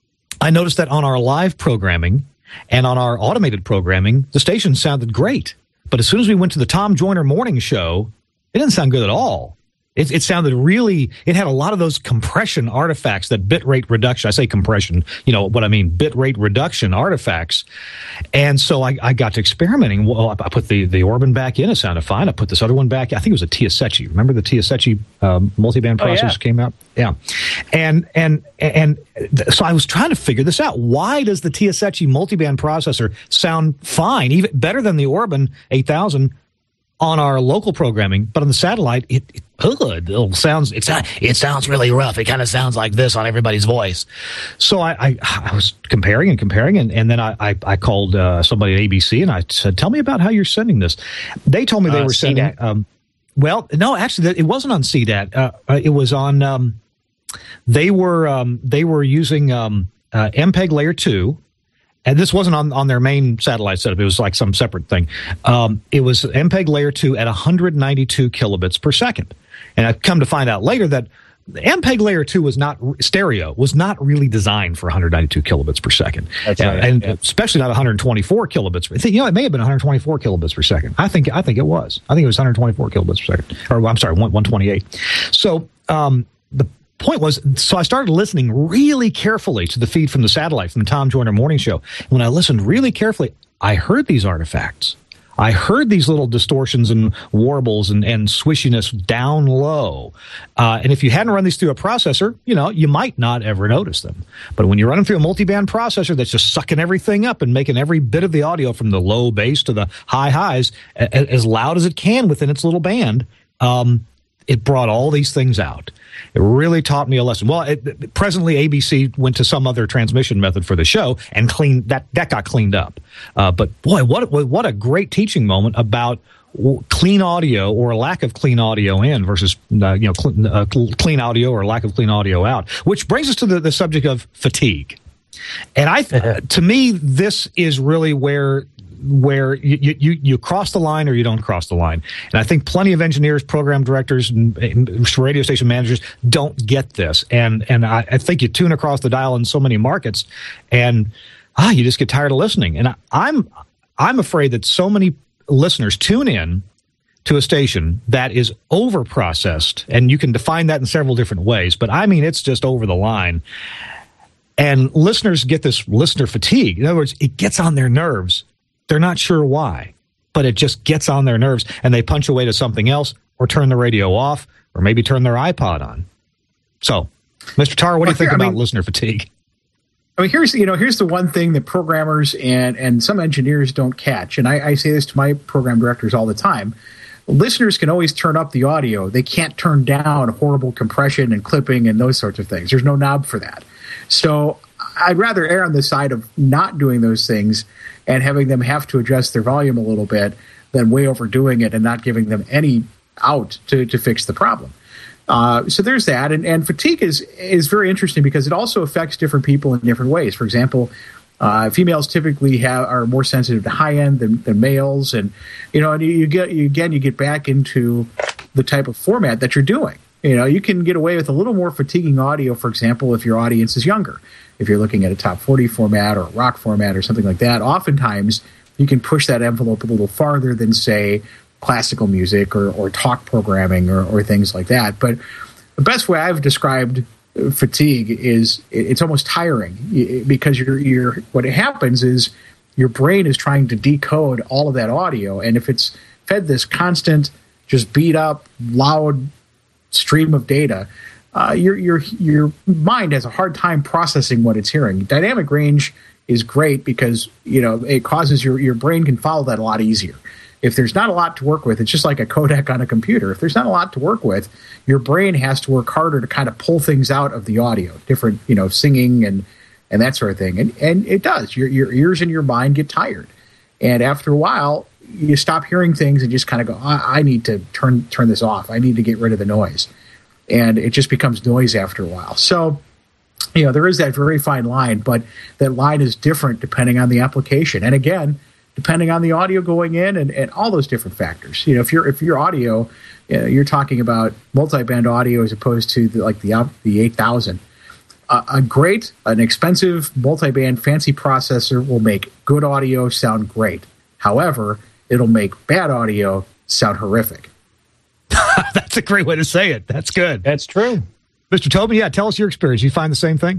I noticed that on our live programming and on our automated programming, the station sounded great. But as soon as we went to the Tom Joyner Morning Show, it didn't sound good at all. It, it sounded really, it had a lot of those compression artifacts, that bit rate reduction. I say compression, you know what I mean, bit rate reduction artifacts. And so I, I got to experimenting. Well, I put the, the Orban back in. It sounded fine. I put this other one back. I think it was a Teosechi. Remember the Teosechi um, multiband processor oh, yeah. came out? Yeah. And, and, and so I was trying to figure this out. Why does the Teosechi multiband processor sound fine, even better than the Orban eight thousand on our local programming, but on the satellite, it, it, ugh, it sounds it's it sounds really rough. It kind of sounds like this on everybody's voice. So I, I, I was comparing and comparing, and, and then I, I, I called uh, somebody at A B C, and I said, "Tell me about how you're sending this." They told me they uh, were sending. Um, well, no, actually, it wasn't on C DAT. Uh, it was on. Um, they were um, they were using um, uh, M P E G Layer two. And this wasn't on, on their main satellite setup. It was like some separate thing. Um, it was M P E G Layer two at one hundred ninety-two kilobits per second. And I've come to find out later that M P E G Layer two was not, stereo, was not really designed for one hundred ninety-two kilobits per second. That's right, and yeah. especially not one hundred twenty-four kilobits. Per, you know, it may have been one hundred twenty-four kilobits per second. I think I think it was. I think it was one hundred twenty-four kilobits per second. Or I'm sorry, one twenty-eight. So um, the point was, so I started listening really carefully to the feed from the satellite, from the Tom Joyner Morning Show. When I listened really carefully, I heard these artifacts. I heard these little distortions and warbles and, and swishiness down low. Uh, and if you hadn't run these through a processor, you know, you might not ever notice them. But when you're running through a multiband processor that's just sucking everything up and making every bit of the audio from the low bass to the high highs a, as loud as it can within its little band, um, it brought all these things out. It really taught me a lesson. Well, it, presently A B C went to some other transmission method for the show, and cleaned that that got cleaned up. Uh, but boy, what what a great teaching moment about clean audio or a lack of clean audio in versus uh, you know cl- uh, clean audio or lack of clean audio out. Which brings us to the, the subject of fatigue. And I, uh, to me, this is really where. where you, you, you cross the line or you don't cross the line. And I think plenty of engineers, program directors, and, and radio station managers don't get this. And and I, I think you tune across the dial in so many markets, and ah, you just get tired of listening. And I, I'm I'm afraid that so many listeners tune in to a station that is over-processed, and you can define that in several different ways, but I mean it's just over the line. And listeners get this listener fatigue. In other words, it gets on their nerves. They're not sure why, but it just gets on their nerves, and they punch away to something else or turn the radio off or maybe turn their iPod on. So, Mister Tarr, what do you think about listener fatigue? I mean, here's you know here's the one thing that programmers and, and some engineers don't catch, and I, I say this to my program directors all the time. Listeners can always turn up the audio. They can't turn down horrible compression and clipping and those sorts of things. There's no knob for that. So I'd rather err on the side of not doing those things and having them have to adjust their volume a little bit than way overdoing it and not giving them any out to, to fix the problem. Uh, so there's that. And, and fatigue is, is very interesting because it also affects different people in different ways. For example, uh, females typically have are more sensitive to high end than, than males. And, you know, and you, you get, you, again, you get back into the type of format that you're doing. You know, you can get away with a little more fatiguing audio, for example, if your audience is younger. If you're looking at a top forty format or a rock format or something like that, oftentimes you can push that envelope a little farther than, say, classical music or, or talk programming or, or things like that. But the best way I've described fatigue is it's almost tiring because you're, you're what happens is your brain is trying to decode all of that audio. And if it's fed this constant, just beat up, loud stream of data, uh, your your your mind has a hard time processing what it's hearing. Dynamic range is great because, you know, it causes your, your brain can follow that a lot easier. If there's not a lot to work with, it's just like a codec on a computer. If there's not a lot to work with, your brain has to work harder to kind of pull things out of the audio, different, you know, singing and, and that sort of thing. And and it does. Your your ears and your mind get tired. And after a while, you stop hearing things and just kind of go, I, I need to turn turn this off. I need to get rid of the noise. And it just becomes noise after a while. So, you know, there is that very fine line, but that line is different depending on the application. And again, depending on the audio going in and, and all those different factors. You know, if you're if your audio, you know, you're talking about multi-band audio as opposed to the, like the the eight thousand. Uh, a great, an expensive multi-band fancy processor will make good audio sound great. However, it'll make bad audio sound horrific. That's a great way to say it. That's good. That's true. Mister Tobin, yeah, tell us your experience. You find the same thing?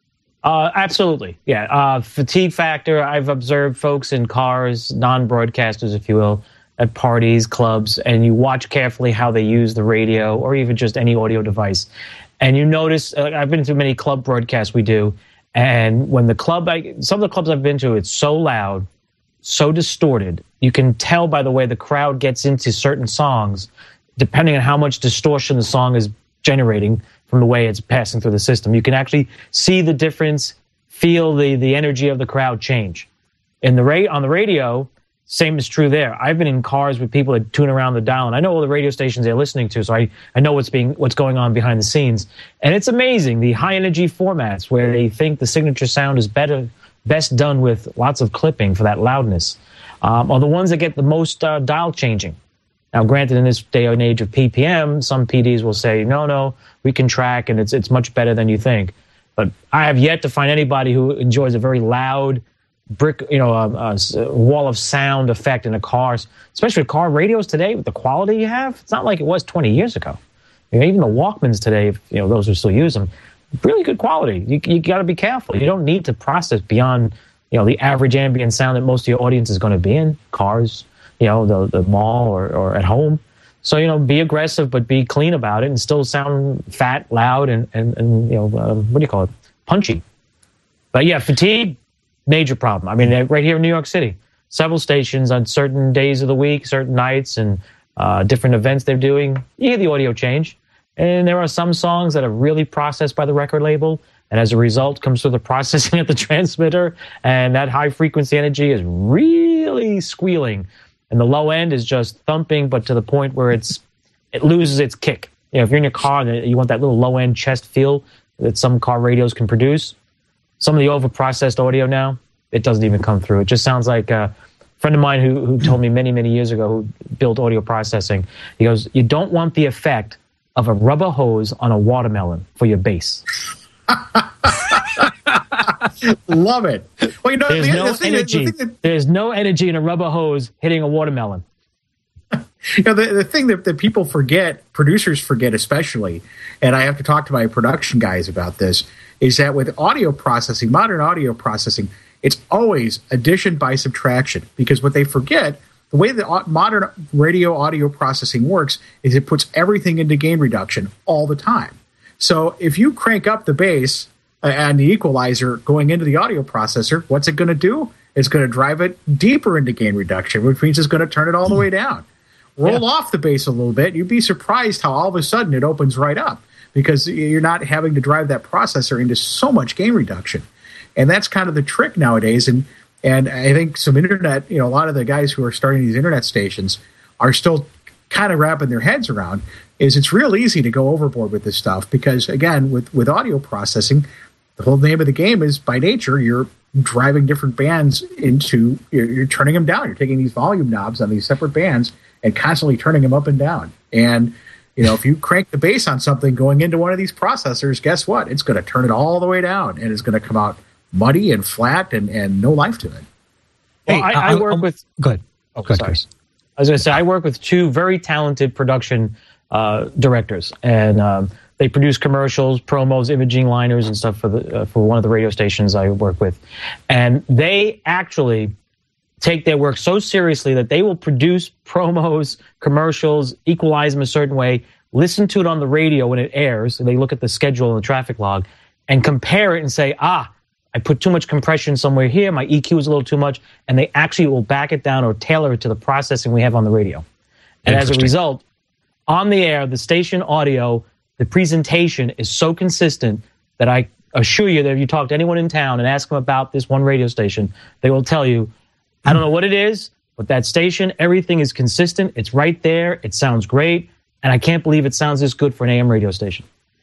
Uh, absolutely. Yeah. Uh, fatigue factor. I've observed folks in cars, non-broadcasters, if you will, at parties, clubs, and you watch carefully how they use the radio or even just any audio device. And you notice, uh, I've been to many club broadcasts we do, and when the club, I, some of the clubs I've been to, it's so loud, so distorted. You can tell by the way the crowd gets into certain songs, depending on how much distortion the song is generating from the way it's passing through the system. You can actually see the difference, feel the the energy of the crowd change. In the ra- on the radio, same is true there. I've been in cars with people that tune around the dial, and I know all the radio stations they're listening to, so I, I know what's being what's going on behind the scenes. And it's amazing, the high-energy formats where they think the signature sound is better, best done with lots of clipping for that loudness, um, are the ones that get the most uh, dial changing. Now, granted, in this day and age of P P M, some P Ds will say, no, no, we can track, and it's it's much better than you think. But I have yet to find anybody who enjoys a very loud, brick, you know, a, a wall of sound effect in a car, especially with car radios today, with the quality you have. It's not like it was twenty years ago. You know, even the Walkmans today, if, you know, those who still use them, really good quality. You, you got to be careful. You don't need to process beyond, you know, the average ambient sound that most of your audience is going to be in, cars, you know, the, the mall or, or at home. So, you know, be aggressive, but be clean about it and still sound fat, loud, and, and, and you know, um, what do you call it? Punchy. But yeah, fatigue, major problem. I mean, right here in New York City, several stations on certain days of the week, certain nights, and uh, different events they're doing, you hear the audio change. And there are some songs that are really processed by the record label, and as a result comes through the processing at the transmitter, and that high frequency energy is really squealing. And the low end is just thumping, but to the point where it's it loses its kick. You know, if you're in your car and you want that little low end chest feel that some car radios can produce, some of the over-processed audio now, it doesn't even come through. It just sounds like a friend of mine who, who told me many, many years ago, who built audio processing, he goes, you don't want the effect of a rubber hose on a watermelon for your bass. Love it. Well, you know, There's the, no the thing, energy. the thing that, There's no energy in a rubber hose hitting a watermelon. You know, the, the thing that, that people forget, producers forget especially, and I have to talk to my production guys about this, is that with audio processing, modern audio processing, it's always addition by subtraction. Because what they forget, the way that modern radio audio processing works is it puts everything into gain reduction all the time. So if you crank up the bass and the equalizer going into the audio processor, what's it going to do? It's going to drive it deeper into gain reduction, which means it's going to turn it all the way down. Roll yeah. off the bass a little bit. You'd be surprised how all of a sudden it opens right up because you're not having to drive that processor into so much gain reduction. And that's kind of the trick nowadays. And and I think some internet, you know, a lot of the guys who are starting these internet stations are still kind of wrapping their heads around is it's real easy to go overboard with this stuff because, again, with, with audio processing, the whole name of the game is by nature you're driving different bands into, you're, you're turning them down. You're taking these volume knobs on these separate bands and constantly turning them up and down. And, you know, if you crank the bass on something going into one of these processors, guess what? It's going to turn it all the way down and it's going to come out muddy and flat and, and no life to it. Well, hey, I, I, I work I'm, with... Go ahead. Oh, go ahead, sorry. Chris. I was going to say, I work with two very talented production uh, directors, and um, they produce commercials, promos, imaging liners, and stuff for the uh, for one of the radio stations I work with. And they actually take their work so seriously that they will produce promos, commercials, equalize them a certain way, listen to it on the radio when it airs, and they look at the schedule and the traffic log, and compare it and say, ah, I put too much compression somewhere here, my E Q is a little too much, and they actually will back it down or tailor it to the processing we have on the radio. And as a result, on the air, the station audio, the presentation is so consistent that I assure you that if you talk to anyone in town and ask them about this one radio station, they will tell you, I don't know what it is, but that station, everything is consistent. It's right there. It sounds great. And I can't believe it sounds this good for an A M radio station.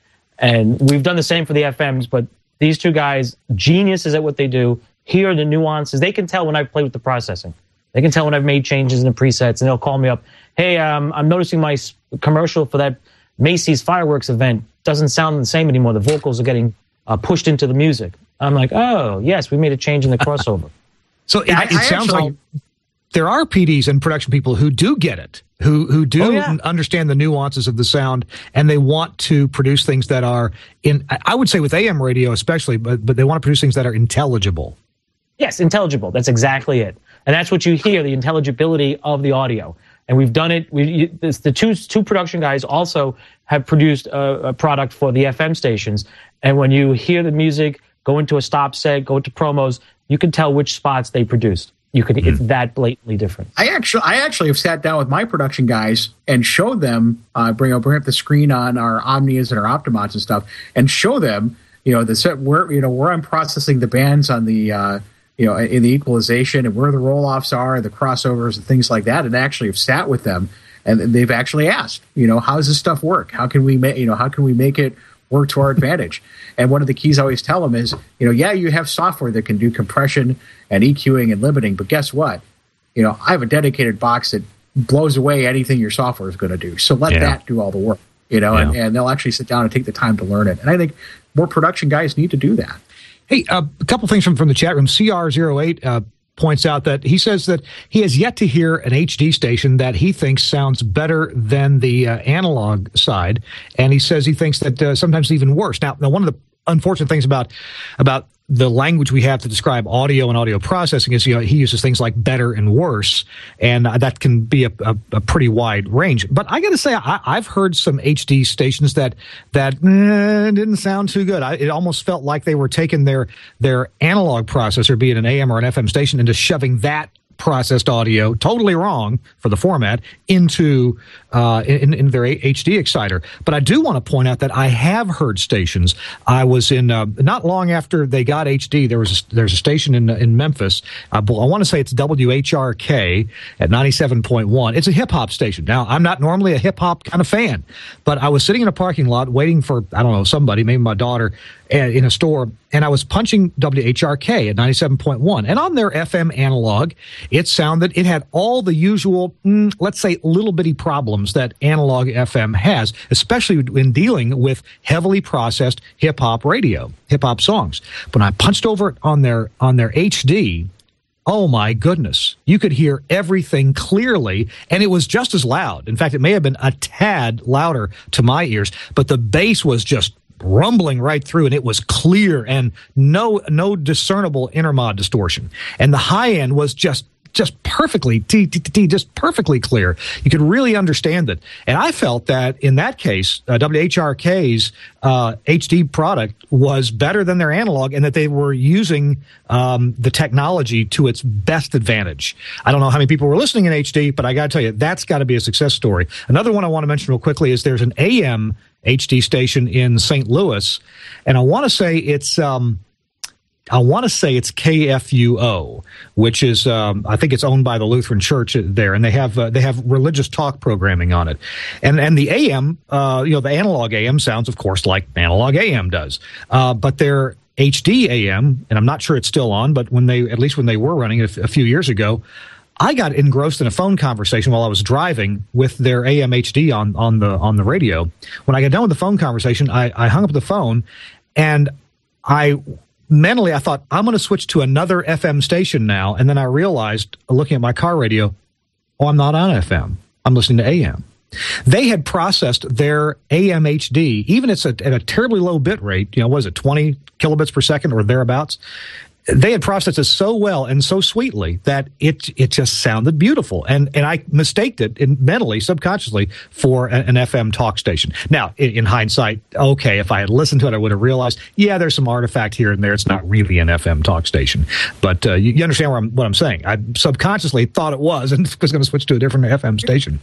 And we've done the same for the F Ms, but these two guys, geniuses at what they do, hear the nuances. They can tell when I've played with the processing. They can tell when I've made changes in the presets, and they'll call me up. Hey, um, I'm noticing my commercial for that Macy's fireworks event doesn't sound the same anymore. The vocals are getting uh, pushed into the music. I'm like, oh, yes, we made a change in the crossover. So it, I, it I sounds actually, like there are P Ds and production people who do get it, who who do oh, yeah. understand the nuances of the sound, and they want to produce things that are, in. I would say with A M radio especially, but but they want to produce things that are intelligible. Yes, intelligible. That's exactly it. And that's what you hear, the intelligibility of the audio. And we've done it. We, this, the two two production guys also have produced a, a product for the F M stations. And when you hear the music, go into a stop set, go into promos, you can tell which spots they produced. You can. Mm. It's that blatantly different. I actually, I actually have sat down with my production guys and showed them, uh, bring up, bring up the screen on our Omnias and our Optimons and stuff, and show them, you know, the set where you know where I'm processing the bands on the. Uh, you know, in the equalization and where the roll-offs are, the crossovers and things like that, and actually have sat with them and they've actually asked, you know, how does this stuff work? How can we make, you know, how can we make it work to our advantage? And one of the keys I always tell them is, you know, yeah, you have software that can do compression and EQing and limiting, but guess what? You know, I have a dedicated box that blows away anything your software is going to do. So let yeah. that do all the work, you know, yeah. and, and they'll actually sit down and take the time to learn it. And I think more production guys need to do that. Hey, uh, a couple things from, from the chat room. C R zero eight uh, points out that he says that he has yet to hear an H D station that he thinks sounds better than the uh, analog side, and he says he thinks that uh, sometimes even worse. Now, now, one of the unfortunate things about about the language we have to describe audio and audio processing is, you know, he uses things like better and worse, and uh, that can be a, a, a pretty wide range. But I got to say, I, I've heard some H D stations that that eh, didn't sound too good. I, it almost felt like they were taking their their analog processor, be it an A M or an F M station, and just shoving that processed audio, totally wrong for the format, into uh, in, in their H D exciter. But I do want to point out that I have heard stations. I was in uh, not long after they got H D. There was a, there's a station in in Memphis. I, I want to say it's W H R K at ninety-seven point one. It's a hip hop station. Now, I'm not normally a hip hop kind of fan, but I was sitting in a parking lot waiting for, I don't know, somebody, maybe my daughter, in a store, and I was punching W H R K at ninety-seven point one. And on their F M analog, it sounded, it had all the usual, mm, let's say, little bitty problems that analog F M has, especially in dealing with heavily processed hip-hop radio, hip-hop songs. When I punched over it on their, on their H D, oh my goodness, you could hear everything clearly, and it was just as loud. In fact, it may have been a tad louder to my ears, but the bass was just rumbling right through, and it was clear and no no discernible intermod distortion. And the high end was just just perfectly t, t, t, just perfectly clear. You could really understand it. And I felt that in that case, uh, W H R K's uh, H D product was better than their analog, and that they were using um, the technology to its best advantage. I don't know how many people were listening in H D, but I got to tell you, that's got to be a success story. Another one I want to mention real quickly is there's an A M H D station in Saint Louis, and I want to say it's um, I want to say it's K F U O, which is um, I think it's owned by the Lutheran Church there, and they have uh, they have religious talk programming on it, and and the A M, uh, you know, the analog A M sounds, of course, like analog A M does, uh, but their H D A M, and I'm not sure it's still on, but when they at least when they were running it a few years ago, I got engrossed in a phone conversation while I was driving with their A M H D on, on the on the radio. When I got done with the phone conversation, I, I hung up the phone, and I mentally I thought, I'm going to switch to another F M station now. And then I realized, looking at my car radio, oh, I'm not on F M. I'm listening to A M. They had processed their A M H D, even it's at, at a terribly low bit rate. You know, what is it, twenty kilobits per second or thereabouts? they had processed it so well and so sweetly that it it just sounded beautiful. And and I mistaked it in, mentally, subconsciously, for a, an F M talk station. Now, in, in hindsight, okay, if I had listened to it, I would have realized, yeah, there's some artifact here and there. It's not really an F M talk station. But uh, you, you understand what I'm, what I'm saying. I subconsciously thought it was and was going to switch to a different F M station.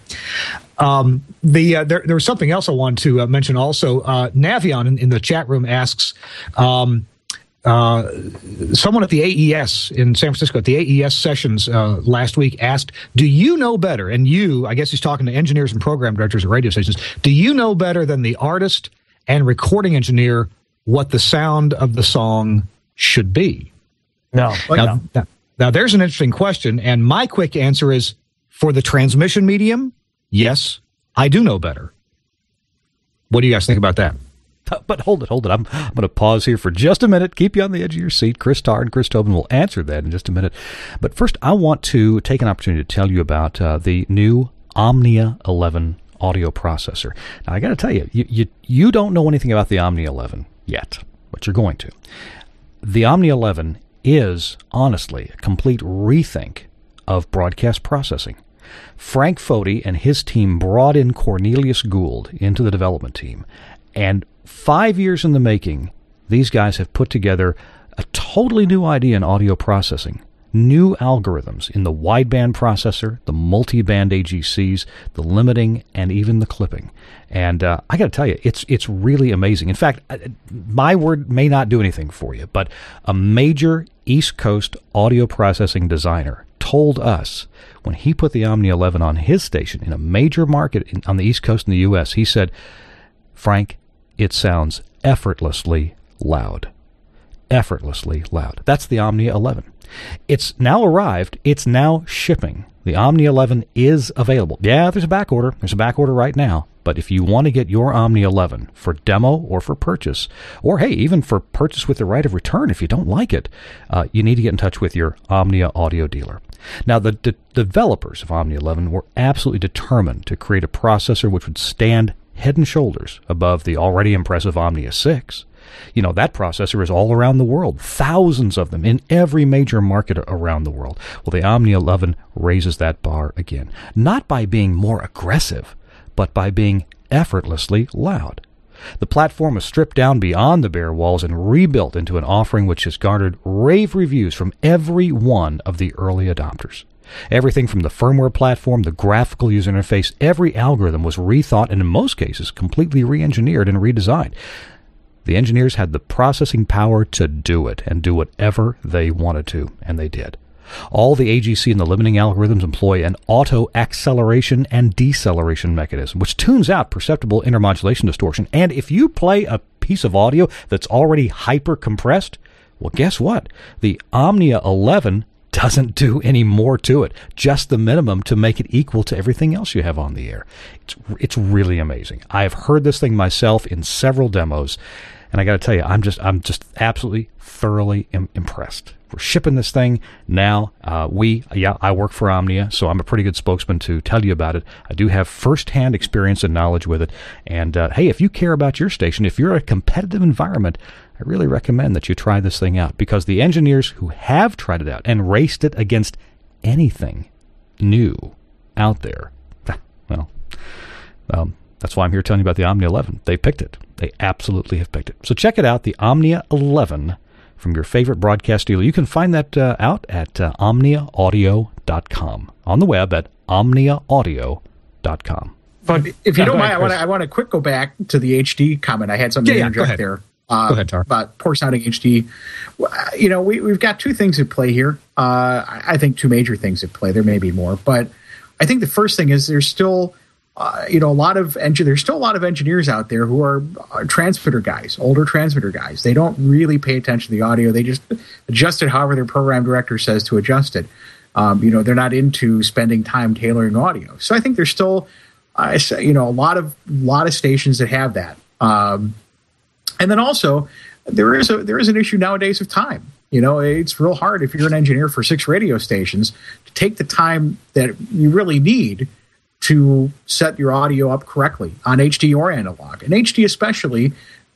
Um, the uh, there, there was something else I wanted to uh, mention also. Uh, Navion in, in the chat room asks... Um, Uh, someone at the A E S in San Francisco, at the A E S sessions uh, last week, asked, do you know better? And you, I guess he's talking to engineers and program directors at radio stations, do you know better than the artist and recording engineer what the sound of the song should be? No. Now, no. now, now there's an interesting question, and my quick answer is, for the transmission medium, yes, I do know better. What do you guys think about that? But hold it, hold it. I'm, I'm going to pause here for just a minute. Keep you on the edge of your seat. Chris Tarr and Chris Tobin will answer that in just a minute. But first, I want to take an opportunity to tell you about uh, the new Omnia eleven audio processor. Now, I got to tell you, you, you, you don't know anything about the Omnia eleven yet, but you're going to. The Omnia eleven is, honestly, a complete rethink of broadcast processing. Frank Foti and his team brought in Cornelius Gould into the development team, and five years in the making, these guys have put together a totally new idea in audio processing, new algorithms in the wideband processor, the multi-band A G Cs, the limiting, and even the clipping. And uh, I got to tell you, it's it's really amazing. In fact, my word may not do anything for you, but a major East Coast audio processing designer told us when he put the Omnia eleven on his station in a major market in, on the East Coast in the U S, he said, Frank, it sounds effortlessly loud. Effortlessly loud. That's the Omnia eleven. It's now arrived. It's now shipping. The Omnia eleven is available. Yeah, there's a back order. There's a back order right now. But if you want to get your Omnia eleven for demo or for purchase, or hey, even for purchase with the right of return if you don't like it, uh, you need to get in touch with your Omnia audio dealer. Now, the de- developers of Omnia eleven were absolutely determined to create a processor which would stand head and shoulders above the already impressive Omnia six. You know, that processor is all around the world, thousands of them in every major market around the world. Well, the Omnia eleven raises that bar again, not by being more aggressive, but by being effortlessly loud. The platform was stripped down beyond the bare walls and rebuilt into an offering which has garnered rave reviews from every one of the early adopters. Everything from the firmware platform, the graphical user interface, every algorithm was rethought and in most cases completely re-engineered and redesigned. The engineers had the processing power to do it and do whatever they wanted to, and they did. All the A G C and the limiting algorithms employ an auto-acceleration and deceleration mechanism, which tunes out perceptible intermodulation distortion. And if you play a piece of audio that's already hyper-compressed, well, guess what? The Omnia eleven doesn't do any more to it, just the minimum to make it equal to everything else you have on the air. It's, it's really amazing. I have heard this thing myself in several demos, and I got to tell you, I'm just I'm just absolutely thoroughly im- impressed. We're shipping this thing now. Uh, we, yeah, I work for Omnia, so I'm a pretty good spokesman to tell you about it. I do have firsthand experience and knowledge with it. And uh, hey, if you care about your station, if you're in a competitive environment, I really recommend that you try this thing out, because the engineers who have tried it out and raced it against anything new out there, well, um, that's why I'm here telling you about the Omnia eleven. They picked it. They absolutely have picked it. So check it out, the Omnia eleven from your favorite broadcast dealer. You can find that uh, out at uh, omnia audio dot com, on the web at omnia audio dot com. But if you yeah, don't mind, ahead, I want to I want to quick go back to the H D comment. I had something yeah, to interject yeah, there. Uh, go ahead, Tar. About poor sounding H D. You know, we, we've got two things at play here. Uh, I think two major things at play. There may be more, but I think the first thing is there's still, uh, you know, a lot of engi- there's still a lot of engineers out there who are, are transmitter guys, older transmitter guys. They don't really pay attention to the audio. They just adjust it however their program director says to adjust it. Um, you know, they're not into spending time tailoring audio. So I think there's still, uh, you know, a lot of lot of stations that have that. Um, And then also, there is a there is an issue nowadays of time. You know, it's real hard if you're an engineer for six radio stations to take the time that you really need to set your audio up correctly on H D or analog. And H D especially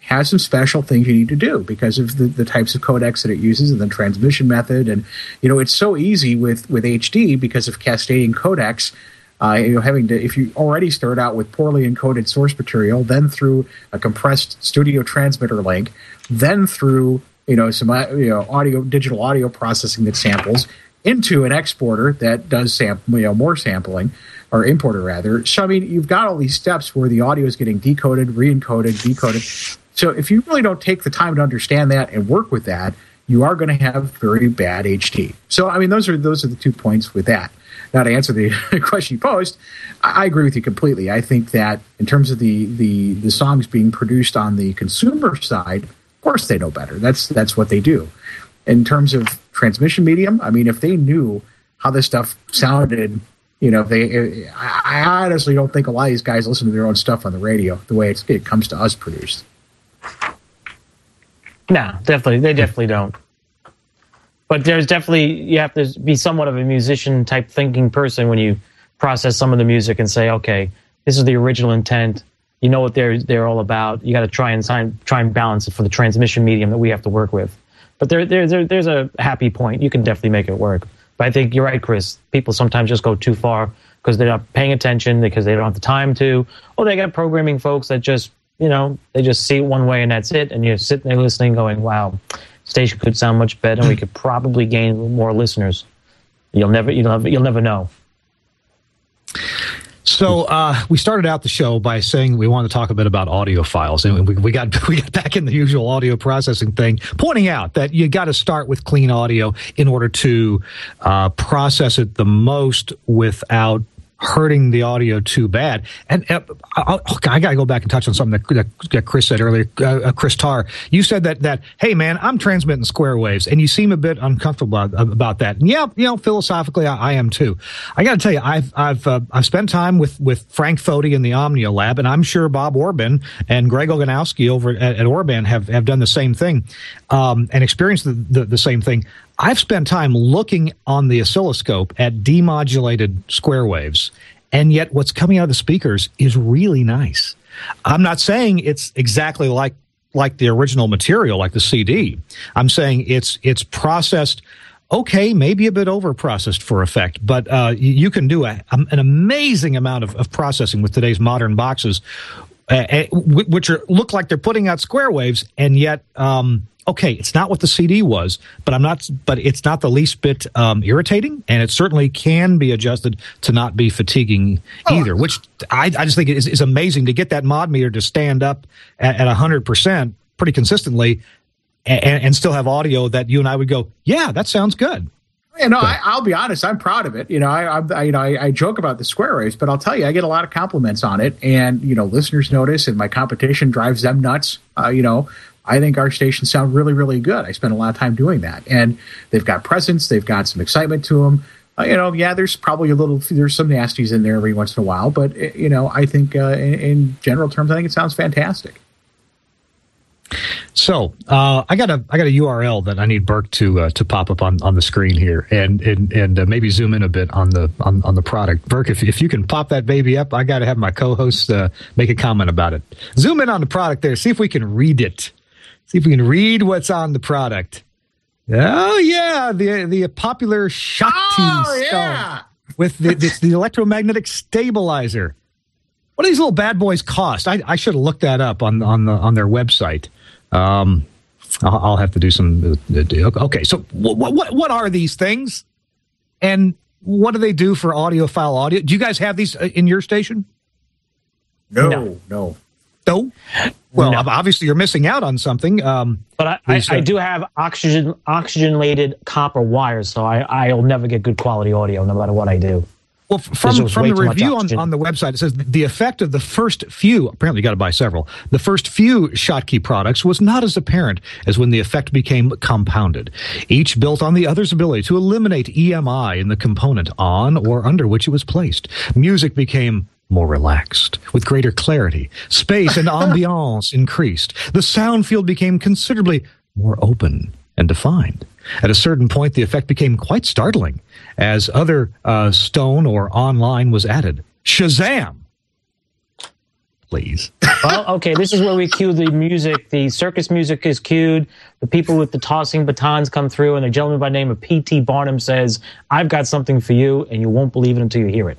has some special things you need to do because of the, the types of codecs that it uses and the transmission method. And, you know, it's so easy with, with H D because of cascading codecs. Uh, you know, having to, if you already start out with poorly encoded source material, then through a compressed studio transmitter link, then through, you know, some, you know, audio, digital audio processing that samples into an exporter that does sam- you know, more sampling, or importer rather. So, I mean, you've got all these steps where the audio is getting decoded, re-encoded, decoded. So if you really don't take the time to understand that and work with that, you are going to have very bad H D. So, I mean, those are those are the two points with that. Now, to answer the question you posed, I, I agree with you completely. I think that in terms of the, the, the songs being produced on the consumer side, of course they know better. That's that's what they do. In terms of transmission medium, I mean, if they knew how this stuff sounded, you know, they, I honestly don't think a lot of these guys listen to their own stuff on the radio the way it's, it comes to us produced. No, definitely. They definitely don't. But there's definitely, you have to be somewhat of a musician type thinking person when you process some of the music and say, okay, this is the original intent. You know what they're they're all about. You got to try and sign, try and balance it for the transmission medium that we have to work with. But there, there, there there's a happy point. You can definitely make it work. But I think you're right, Chris. People sometimes just go too far because they're not paying attention, because they don't have the time to, or they got programming folks that just, you know, they just see it one way and that's it. And you're sitting there listening going, wow, station could sound much better and we could probably gain more listeners. You'll never, you'll never, you'll never know. So uh, we started out the show by saying we wanted to talk a bit about audio files, and we, we got we got back in the usual audio processing thing, pointing out that you got to start with clean audio in order to uh, process it the most without hurting the audio too bad. And uh, I, I got to go back and touch on something that, that Chris said earlier. Uh, Chris Tarr, you said that, that, hey, man, I'm transmitting square waves, and you seem a bit uncomfortable about, about that. And yeah, you know, philosophically, I, I am too. I got to tell you, I've I've uh, I've spent time with, with Frank Foti in the Omnia lab, and I'm sure Bob Orban and Greg Oganowski over at, at Orban have, have done the same thing um, and experienced the, the, the same thing. I've spent time looking on the oscilloscope at demodulated square waves, and yet what's coming out of the speakers is really nice. I'm not saying it's exactly like like the original material, like the C D. I'm saying it's it's processed, okay, maybe a bit over-processed for effect, but uh, you, you can do a, an amazing amount of, of processing with today's modern boxes, uh, which are look like they're putting out square waves, and yet... Um, Okay, it's not what the C D was, but I'm not. But it's not the least bit um, irritating, and it certainly can be adjusted to not be fatiguing either. Which I, I just think is, is amazing to get that mod meter to stand up at a hundred percent pretty consistently, and, and still have audio that you and I would go, yeah, that sounds good. You know, I, I'll be honest. I'm proud of it. You know, I, I you know, I, I joke about the square waves, but I'll tell you, I get a lot of compliments on it, and you know, listeners notice, and my competition drives them nuts. Uh, you know. I think our stations sound really, really good. I spend a lot of time doing that. And they've got presence. They've got some excitement to them. Uh, you know, yeah, there's probably a little, there's some nasties in there every once in a while. But, you know, I think uh, in, in general terms, I think it sounds fantastic. So uh, I got a I got a U R L that I need Burke to uh, to pop up on, on the screen here, and and and uh, maybe zoom in a bit on the on, on the product. Burke, if if you can pop that baby up, I got to have my co-host uh, make a comment about it. Zoom in on the product there. See if we can read it. See if we can read what's on the product. Oh yeah, the the popular Shakti oh, yeah. with the, the the electromagnetic stabilizer. What do these little bad boys cost? I, I should have looked that up on on the on their website. Um, I'll, I'll have to do some. Okay, so what what what are these things, and what do they do for audiophile audio? Do you guys have these in your station? No, no. no. No? Well, no. Obviously you're missing out on something. Um, but I, I, I do have oxygen oxygenated copper wires, so I, I'll never get good quality audio no matter what I do. Well, from, from the review on, on the website, it says the effect of the first few, apparently you got to buy several, the first few Schottky products was not as apparent as when the effect became compounded. Each built on the other's ability to eliminate E M I in the component on or under which it was placed. Music became more relaxed, with greater clarity. Space and ambiance increased. The sound field became considerably more open and defined. At a certain point, the effect became quite startling, as other uh, stone or online was added. Shazam! please. Well, okay, this is where we cue the music. The circus music is cued. The people with the tossing batons come through, and a gentleman by the name of P T Barnum says, "I've got something for you," and you won't believe it until you hear it.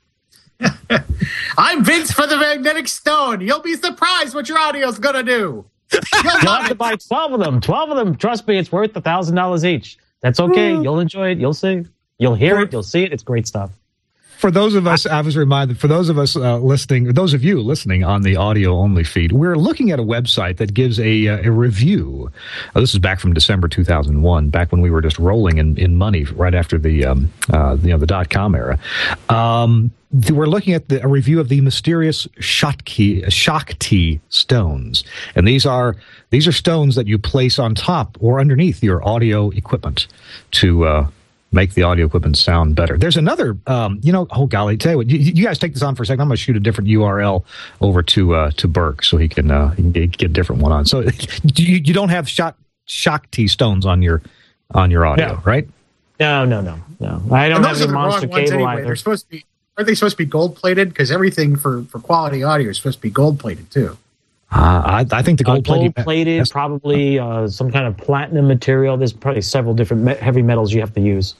I'm Vince for the Magnetic Stone. You'll be surprised what your audio's going to do. You'll have to buy twelve of them. twelve of them. Trust me, it's worth one thousand dollars each. That's okay. You'll enjoy it. You'll see. You'll hear it. You'll see it. It's great stuff. For those of us, I was reminded, for those of us uh, listening, those of you listening on the audio-only feed, we're looking at a website that gives a, uh, a review. Uh, this is back from December two thousand one, back when we were just rolling in, in money right after the um, uh, you know the dot-com era. Um, we're looking at the, a review of the mysterious Shakti, Shakti stones, and these are these are stones that you place on top or underneath your audio equipment to uh, make the audio equipment sound better. There's another, um, you know, oh golly, tell you what, you, you guys take this on for a second. I'm going to shoot a different U R L over to uh, to Burke so he can, uh, he can get, get a different one on. So you, you don't have Shak, Shakti stones on your on your audio, no. right? No, no, no, no. I don't have any monster cable anyway. either. They're supposed to be. Aren't they supposed to be gold plated? Because everything for, for quality audio is supposed to be gold plated too. Uh, I, I think the gold plated, uh, plated probably uh, some kind of platinum material. There's probably several different me- heavy metals you have to use.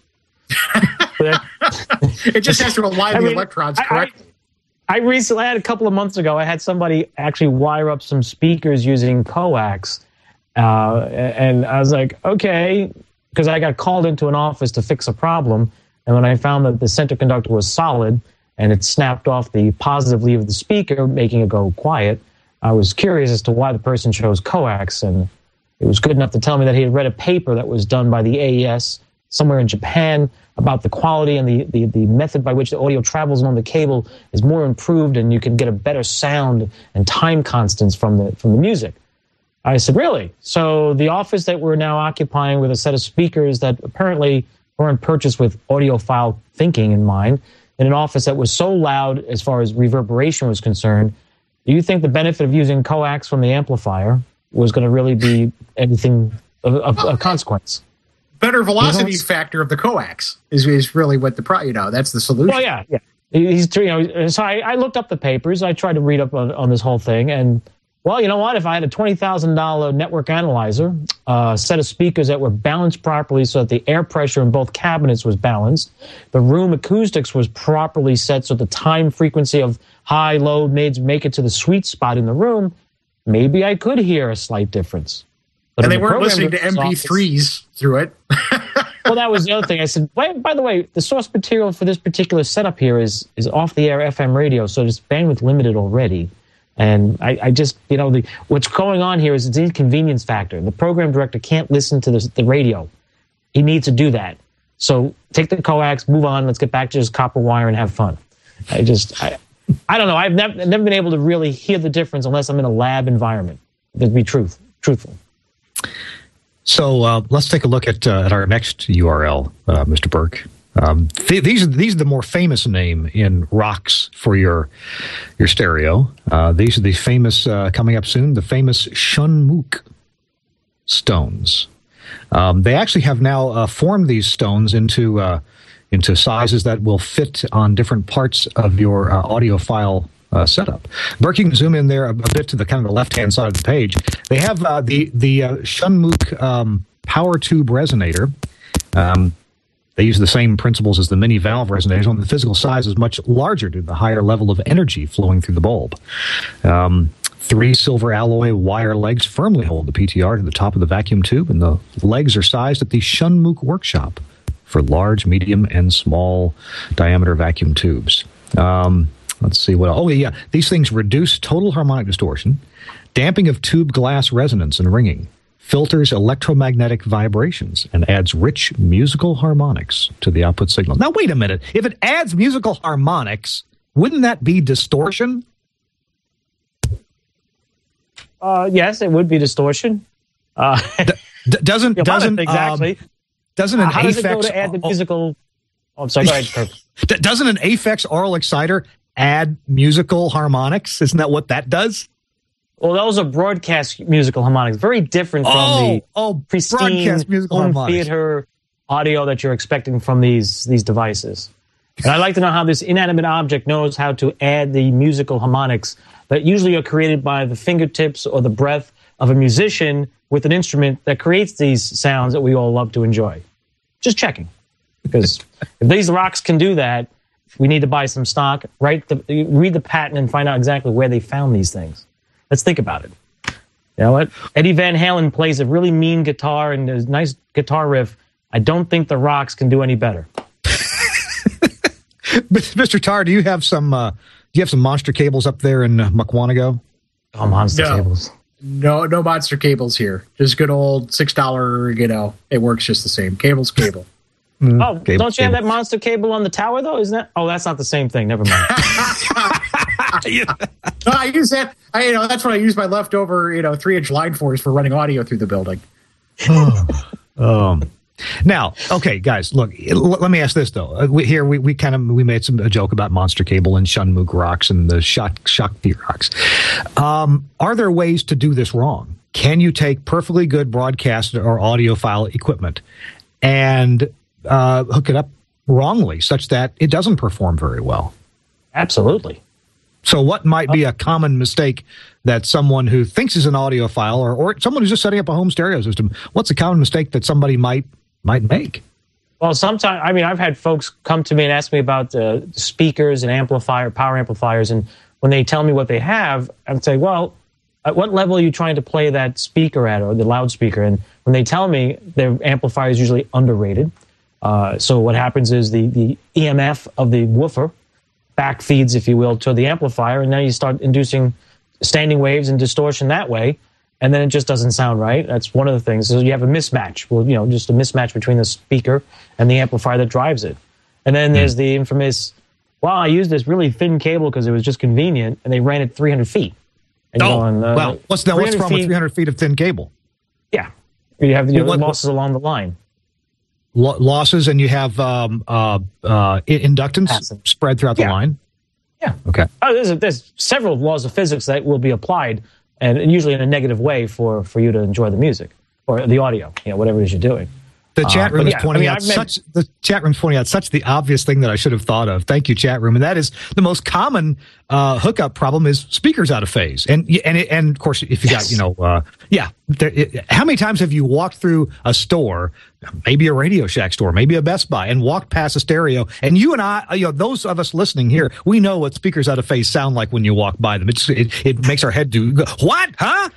It just has to align I the mean, electrons I, correctly. I, I recently, I had a couple of months ago, I had somebody actually wire up some speakers using coax, uh, and I was like, okay, because I got called into an office to fix a problem, and when I found that the center conductor was solid and it snapped off the positive lead of the speaker, making it go quiet, I was curious as to why the person chose coax, and it was good enough to tell me that he had read a paper that was done by the A E S somewhere in Japan about the quality and the, the, the method by which the audio travels along the cable is more improved, and you can get a better sound and time constants from the from the music. I said, really? So the office that we're now occupying with a set of speakers that apparently weren't purchased with audiophile thinking in mind, in an office that was so loud as far as reverberation was concerned, do you think the benefit of using coax from the amplifier was going to really be anything of, of, of consequence? Better velocity factor of the coax is, is really what the pro, you know, that's the solution. Well, yeah, yeah. He's, you know, so I, I looked up the papers. I tried to read up on, on this whole thing, and well, you know what? If I had a twenty thousand dollars network analyzer, a uh, set of speakers that were balanced properly so that the air pressure in both cabinets was balanced, the room acoustics was properly set so the time frequency of high, low, mids make it to the sweet spot in the room, maybe I could hear a slight difference. But and they the weren't listening to M P threes through it. Well, that was the other thing. I said, wait, by the way, the source material for this particular setup here is is off-the-air F M radio, so it's bandwidth limited already. And I, I just, you know, the, what's going on here is it's an inconvenience factor. The program director can't listen to the, the radio. He needs to do that. So take the coax, move on, let's get back to just copper wire and have fun. I just, I, I don't know. I've never, never been able to really hear the difference unless I'm in a lab environment. To be truth, truthful. So uh, let's take a look at uh, at our next U R L, uh, Mister Burke. Um, th- these are these are the more famous name in rocks for your your stereo. Uh, these are the famous uh, coming up soon. The famous Shunmook stones. Um, they actually have now uh, formed these stones into uh, into sizes that will fit on different parts of your uh, audiophile uh, setup. Burke, you can zoom in there a, a bit to the kind of the left hand side of the page. They have uh, the the uh, Shunmook um, power tube resonator. Um, They use the same principles as the mini valve resonators, only the physical size is much larger due to the higher level of energy flowing through the bulb. Um, three silver alloy wire legs firmly hold the P T R to the top of the vacuum tube, and the legs are sized at the Shunmook workshop for large, medium, and small diameter vacuum tubes. Um, let's see what else. Oh, yeah. These things reduce total harmonic distortion, damping of tube glass resonance and ringing, filters electromagnetic vibrations, and adds rich musical harmonics to the output signal. Now, wait a minute. If it adds musical harmonics, wouldn't that be distortion? Uh, yes, it would be distortion. Uh, D- d- doesn't yeah, doesn't exactly? Um, doesn't an uh, how does Aphex it go to add the musical? Oh, I'm sorry. Go ahead, Kirk. D- doesn't an Aphex aural exciter add musical harmonics? Isn't that what that does? Well, those are broadcast musical harmonics, very different from oh, the oh, pristine broadcast musical home harmonics. theater audio that you're expecting from these these devices. And I'd like to know how this inanimate object knows how to add the musical harmonics that usually are created by the fingertips or the breath of a musician with an instrument that creates these sounds that we all love to enjoy. Just checking. Because if these rocks can do that, we need to buy some stock, write the, read the patent, and find out exactly where they found these things. Let's think about it. You know what? Eddie Van Halen plays a really mean guitar and a nice guitar riff. I don't think the rocks can do any better. Mister Tarr, do you have some? Uh, do you have some monster cables up there in uh, Mukwonago? Oh, monster no. cables. No, no monster cables here. Just good old six dollar. You know, it works just the same. Cable's cable. Mm, oh, cable, don't you cable. have that monster cable on the tower though? Isn't that? Oh, that's not the same thing. Never mind. No, I use that. I, you know, that's what I use my leftover, you know, three inch line for is for running audio through the building. um. Now, okay, guys, look. L- let me ask this though. Uh, we, here, we, we kind of we made some a joke about monster cable and Shunmugh rocks and the shock Shakti rocks. Um, are there ways to do this wrong? Can you take perfectly good broadcast or audiophile equipment and uh, hook it up wrongly, such that it doesn't perform very well? Absolutely. So, what might be a common mistake that someone who thinks is an audiophile, or or someone who's just setting up a home stereo system, what's a common mistake that somebody might might make? Well, sometimes, I mean, I've had folks come to me and ask me about uh, speakers and amplifier, power amplifiers, and when they tell me what they have, I'd say, well, at what level are you trying to play that speaker at, or the loudspeaker? And when they tell me, their amplifier is usually underrated. Uh, so what happens is the, the E M F of the woofer back feeds, if you will, to the amplifier, and now you start inducing standing waves and distortion that way, and then it just doesn't sound right. That's one of the things. So you have a mismatch. Well, you know, just a mismatch between the speaker and the amplifier that drives it. And then there's the infamous, well, I used this really thin cable because it was just convenient, and they ran it three hundred feet. And oh, going, uh, well, what's, now, what's wrong feet, with three hundred feet of thin cable? Yeah. You have you know, what, losses along the line. Lo- losses, and you have um, uh, uh, inductance Passive. spread throughout the yeah. line? Yeah. Okay. Oh, there's, a, there's several laws of physics that will be applied, and usually in a negative way for, for you to enjoy the music or the audio, you know, whatever it is you're doing. The chat room uh, is yeah, pointing I mean, out such the chat room is pointing out such the obvious thing that I should have thought of. Thank you, chat room. And that is the most common uh, hookup problem is speakers out of phase. And and it, and of course, if you yes. got you know, uh, yeah. There, it, how many times have you walked through a store, maybe a Radio Shack store, maybe a Best Buy, and walked past a stereo? And you and I, you know, those of us listening here, we know what speakers out of phase sound like when you walk by them. It's it, it makes our head do what, huh?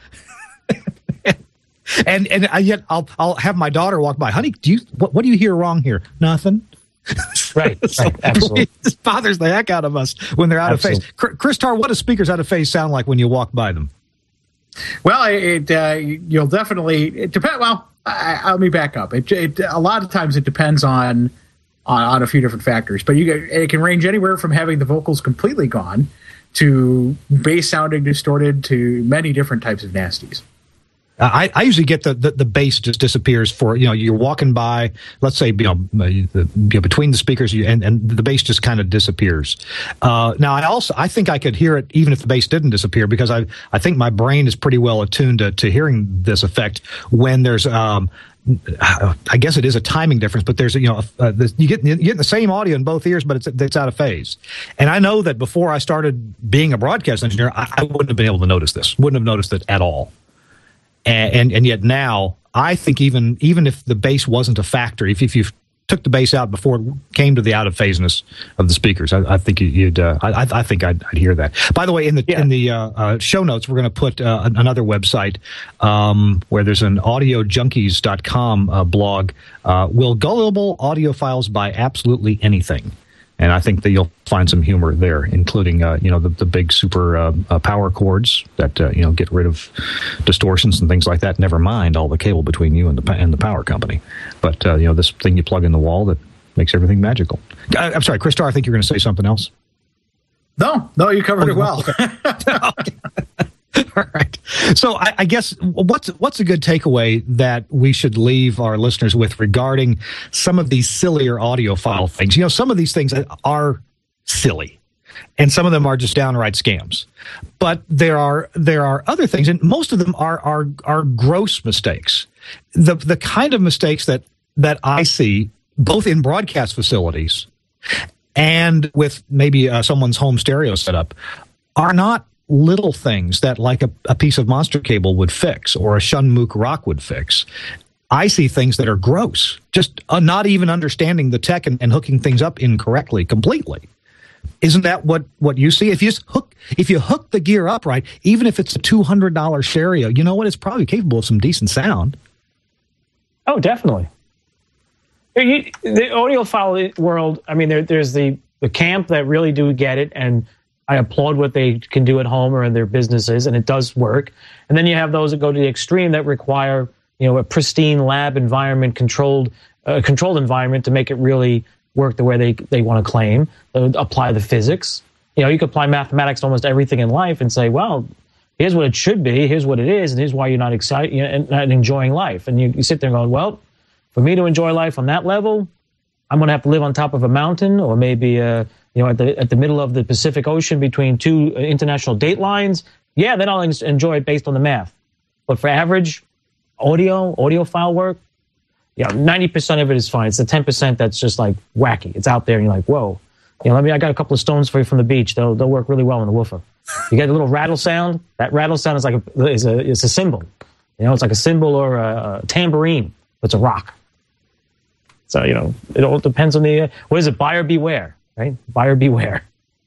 And and I, yet I'll I'll have my daughter walk by. Honey, do you what, what do you hear wrong here? Nothing. Right. So right. Absolutely. This bothers the heck out of us when they're out Absolutely. of phase. Chris Tarr, what do speakers out of phase sound like when you walk by them? Well, it uh, you'll definitely it depend. Well, I, I, let me back up. It, it a lot of times it depends on on, on a few different factors, but you get, it can range anywhere from having the vocals completely gone to bass sounding distorted to many different types of nasties. I, I usually get the, the, the bass just disappears for, you know, you're walking by, let's say, you know, the, you know between the speakers you, and, and the bass just kind of disappears. Uh, now, I also, I think I could hear it even if the bass didn't disappear because I, I think my brain is pretty well attuned to, to hearing this effect when there's, um, I guess it is a timing difference, but there's, you know, uh, the, you get you get the same audio in both ears, but it's it's out of phase. And I know that before I started being a broadcast engineer, I, I wouldn't have been able to notice this, wouldn't have noticed it at all. And, and and yet now, I think even even if the bass wasn't a factor, if if you took the bass out before it came to the out of phaseness of the speakers, I, I think you'd uh, I, I think I'd, I'd hear that. By the way, in the yeah. in the uh, uh, show notes, we're going to put uh, another website um, where there's an audio junkies dot com uh, blog. Uh, will gullible audiophiles buy absolutely anything? And I think that you'll find some humor there, including, uh, you know, the, the big super uh, uh, power cords that, uh, you know, get rid of distortions and things like that. Never mind all the cable between you and the and the power company. But, uh, you know, this thing you plug in the wall that makes everything magical. I, I'm sorry, Chris Tarr, I think you're going to say something else. No, no, you covered it well. All right. So I, I guess what's what's a good takeaway that we should leave our listeners with regarding some of these sillier audiophile things? You know, some of these things are silly, and some of them are just downright scams. But there are there are other things, and most of them are are are gross mistakes. The the kind of mistakes that that I see both in broadcast facilities and with maybe uh, someone's home stereo setup are not little things that like a, a piece of monster cable would fix or a Shunmook rock would fix. I see things that are gross, just uh, not even understanding the tech and, and hooking things up incorrectly completely. Isn't that what, what you see? If you just hook, if you hook the gear up right, even if it's a two hundred dollars stereo, you know what? It's probably capable of some decent sound. Oh, definitely. You, the audiophile world, I mean, there, there's the, the camp that really do get it, and I applaud what they can do at home or in their businesses, and it does work. And then you have those that go to the extreme that require, you know, a pristine lab environment, controlled, uh, controlled environment to make it really work the way they, they want to claim, uh, apply the physics. You know, you could apply mathematics to almost everything in life and say, well, here's what it should be, here's what it is, and here's why you're not excited, you know, and not enjoying life. And you, you sit there going, well, for me to enjoy life on that level, I'm going to have to live on top of a mountain, or maybe, uh, you know, at the at the middle of the Pacific Ocean between two international date lines. Yeah, then I'll enjoy it based on the math. But for average audio, audiophile work, yeah, ninety percent of it is fine. It's the ten percent that's just like wacky. It's out there, and you're like, whoa. You know, let me. I got a couple of stones for you from the beach. They'll they'll work really well in the woofer. You get a little rattle sound. That rattle sound is like a is a is a cymbal. You know, it's like a cymbal or a, a tambourine. It's a rock. So you know, it all depends on the. Uh, what is it? Buyer beware, right? Buyer beware.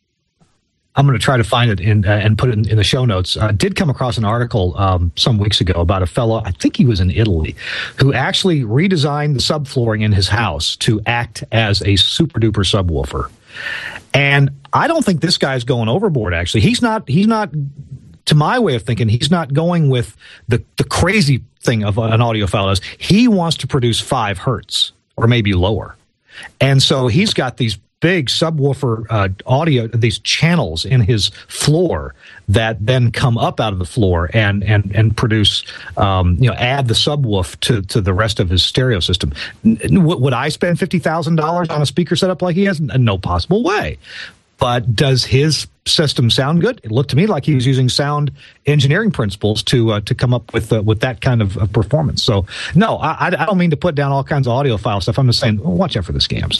I'm going to try to find it in, uh, and put it in, in the show notes. I uh, did come across an article um, some weeks ago about a fellow, I think he was in Italy, who actually redesigned the subflooring in his house to act as a super-duper subwoofer. And I don't think this guy's going overboard, actually. He's not, he's not, to my way of thinking, he's not going with the, the crazy thing of an audiophile is. He wants to produce five hertz, or maybe lower. And so he's got these big subwoofer uh, audio, these channels in his floor that then come up out of the floor and and and produce, um, you know, add the subwoof to to the rest of his stereo system. N- would I spend fifty thousand dollars on a speaker setup like he has? No possible way. But does his system sound good? It looked to me like he was using sound engineering principles to uh, to come up with uh, with that kind of, of performance. So no, I, I don't mean to put down all kinds of audiophile stuff. I'm just saying, well, watch out for the scams.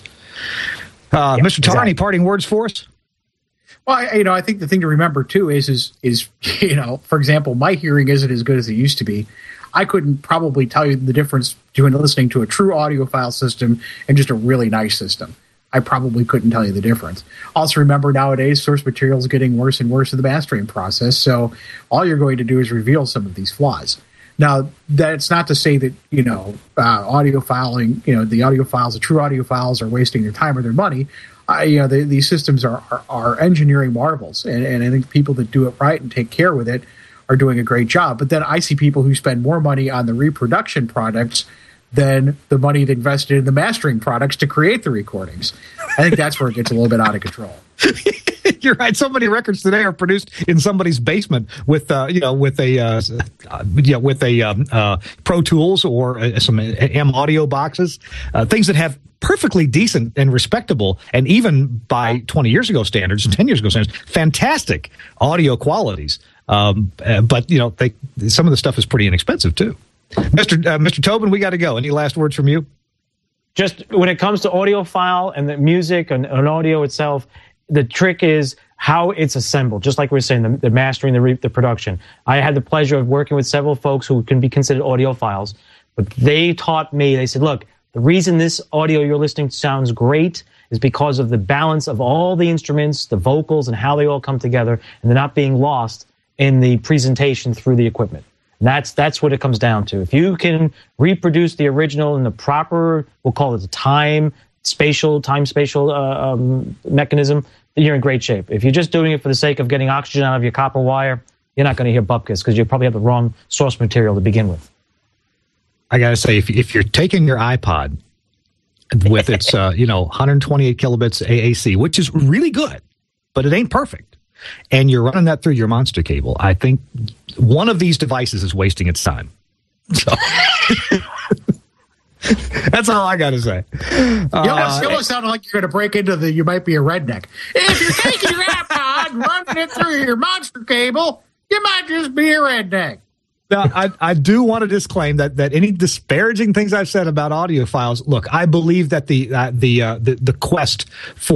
Uh, yeah, Mister Tarr, exactly. any parting words for us? Well, I, you know, I think the thing to remember too is, is, is, you know, for example, my hearing isn't as good as it used to be. I couldn't probably tell you the difference between listening to a true audiophile system and just a really nice system. I probably couldn't tell you the difference. Also, remember nowadays, source material is getting worse and worse in the mastering process. So all you're going to do is reveal some of these flaws. Now, that's not to say that, you know, uh, audiophiling, you know, the audiophiles, the true audiophiles are wasting their time or their money. Uh, you know, the, these systems are, are, are engineering marvels. And, and I think people that do it right and take care with it are doing a great job. But then I see people who spend more money on the reproduction products than the money they invested in the mastering products to create the recordings. I think that's where it gets a little bit out of control. You're right. So many records today are produced in somebody's basement with, uh, you know, with a, uh, uh, you know, with a um, uh, Pro Tools or uh, some M audio boxes, uh, things that have perfectly decent and respectable, and even by twenty years ago standards and ten years ago standards, fantastic audio qualities. Um, uh, but you know, they, some of the stuff is pretty inexpensive too. Mister Uh, Mister Tobin, we got to go. Any last words from you? Just when it comes to audiophile and the music and, and audio itself, the trick is how it's assembled. Just like we were saying, the, the mastering, the, re, the production. I had the pleasure of working with several folks who can be considered audiophiles, but they taught me, they said, look, the reason this audio you're listening to sounds great is because of the balance of all the instruments, the vocals, and how they all come together, and they're not being lost in the presentation through the equipment. And that's that's what it comes down to. If you can reproduce the original in the proper, we'll call it the time spatial, time spatial uh, um, mechanism, then you're in great shape. If you're just doing it for the sake of getting oxygen out of your copper wire, you're not going to hear bupkis because you probably have the wrong source material to begin with. I got to say, if if you're taking your iPod with its uh, you know one hundred twenty-eight kilobits A A C, which is really good, but it ain't perfect, and you're running that through your monster cable, I think one of these devices is wasting its time. So that's all I got to say. You Uh, almost, you almost sound like you're going to break into the, you might be a redneck. If you're taking your iPod and running it through your monster cable, you might just be a redneck. Now, I, I do want to disclaim that, that any disparaging things I've said about audiophiles, look, I believe that the uh, the, uh, the the quest for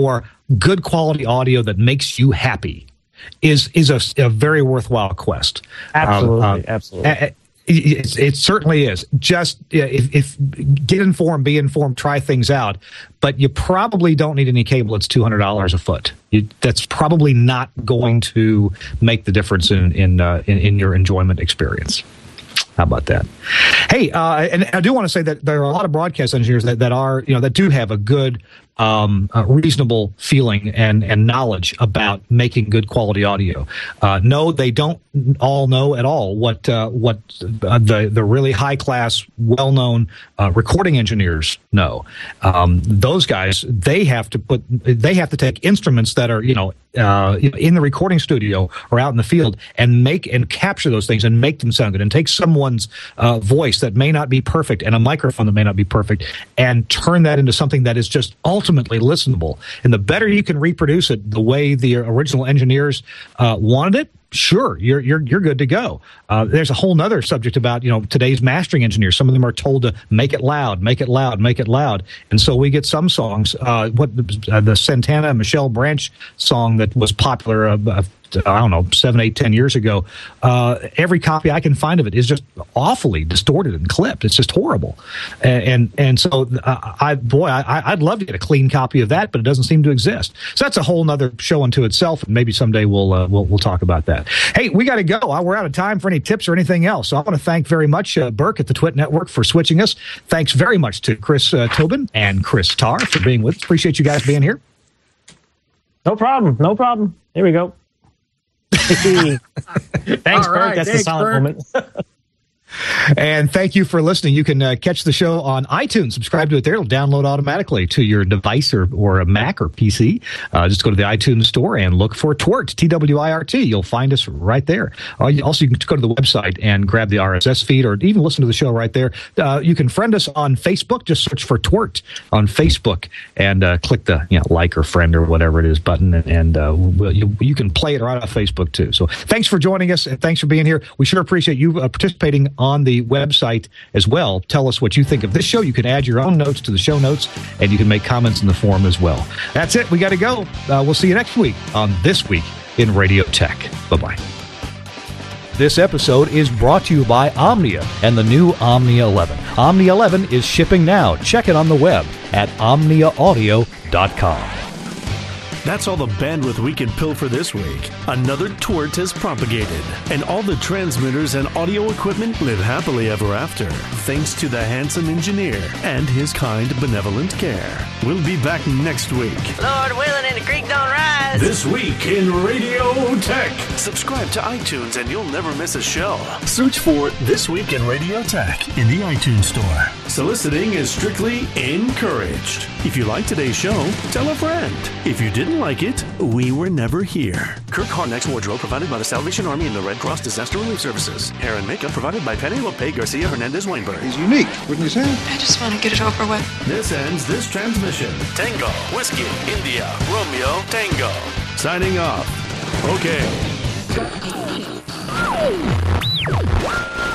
good quality audio that makes you happy is is a, a very worthwhile quest. Absolutely, uh, uh, absolutely. Uh, It, it certainly is. Just if, if get informed, be informed, try things out. But you probably don't need any cable that's two hundred dollars a foot. You, that's probably not going to make the difference in in, uh, in in your enjoyment experience. How about that? Hey, uh, and I do want to say that there are a lot of broadcast engineers that, that are, you know, that do have a good, um, uh, reasonable feeling and, and knowledge about making good quality audio. Uh, no, they don't all know at all what uh, what uh, the the really high class, well known uh, recording engineers know. Um, those guys, they have to put, they have to take instruments that are, you know, uh, in the recording studio or out in the field and make and capture those things and make them sound good, and take someone's uh, voice that may not be perfect and a microphone that may not be perfect and turn that into something that is just ultimately listenable. And the better you can reproduce it the way the original engineers uh, wanted it, sure, you're you're you're good to go. Uh, there's a whole nother subject about, you know, today's mastering engineers. Some of them are told to make it loud, make it loud, make it loud, and so we get some songs. Uh, what uh, the Santana Michelle Branch song that was popular, uh, I don't know, seven, eight, ten years ago. Uh, every copy I can find of it is just awfully distorted and clipped. It's just horrible. And and, and so, uh, I boy, I, I'd love to get a clean copy of that, but it doesn't seem to exist. So that's a whole nother show unto itself, and maybe someday we'll uh, we'll we'll talk about that. Hey, we got to go. We're out of time for any tips or anything else. So I want to thank very much uh, Burke at the Twit Network for switching us. Thanks very much to Chris uh, Tobin and Chris Tarr for being with us. Appreciate you guys being here. No problem. No problem. Here we go. Thanks, All right, Bert. That's thanks, the silent Bert. moment. And thank you for listening. You can uh, catch the show on iTunes. Subscribe to it there. It'll download automatically to your device or, or a Mac or P C. Uh, just go to the iTunes store and look for Twort, T W I R T. You'll find us right there. Uh, you- also, you can go to the website and grab the R S S feed or even listen to the show right there. Uh, you can friend us on Facebook. Just search for Twort on Facebook and uh, click the you know, like or friend or whatever it is button, and, and uh, we'll, you, you can play it right off Facebook too. So thanks for joining us, and thanks for being here. We sure appreciate you uh, participating on the website as well. Tell us what you think of this show. You can add your own notes to the show notes, and you can make comments in the forum as well. That's it. We got to go. Uh, we'll see you next week on This Week in Radio Tech. Bye-bye. This episode is brought to you by Omnia and the new Omnia eleven. Omnia eleven is shipping now. Check it on the web at omnia audio dot com. That's all the bandwidth we can pill for this week. Another Twort has propagated, and all the transmitters and audio equipment live happily ever after, thanks to the handsome engineer and his kind, benevolent care. We'll be back next week. Lord willing and the creek don't rise. This Week in Radio Tech. Subscribe to iTunes and you'll never miss a show. Search for This Week in Radio Tech in the iTunes Store. Soliciting is strictly encouraged. If you like today's show, tell a friend. If you didn't like it, we were never here. Kirk Harnack's wardrobe provided by the Salvation Army and the Red Cross Disaster Relief Services. Hair and makeup provided by Penelope Garcia Hernandez Weinberg. He's unique, wouldn't you say? I just want to get it over with. This ends this transmission. Tango, Whiskey, India, Romeo, Tango. Signing off. Okay.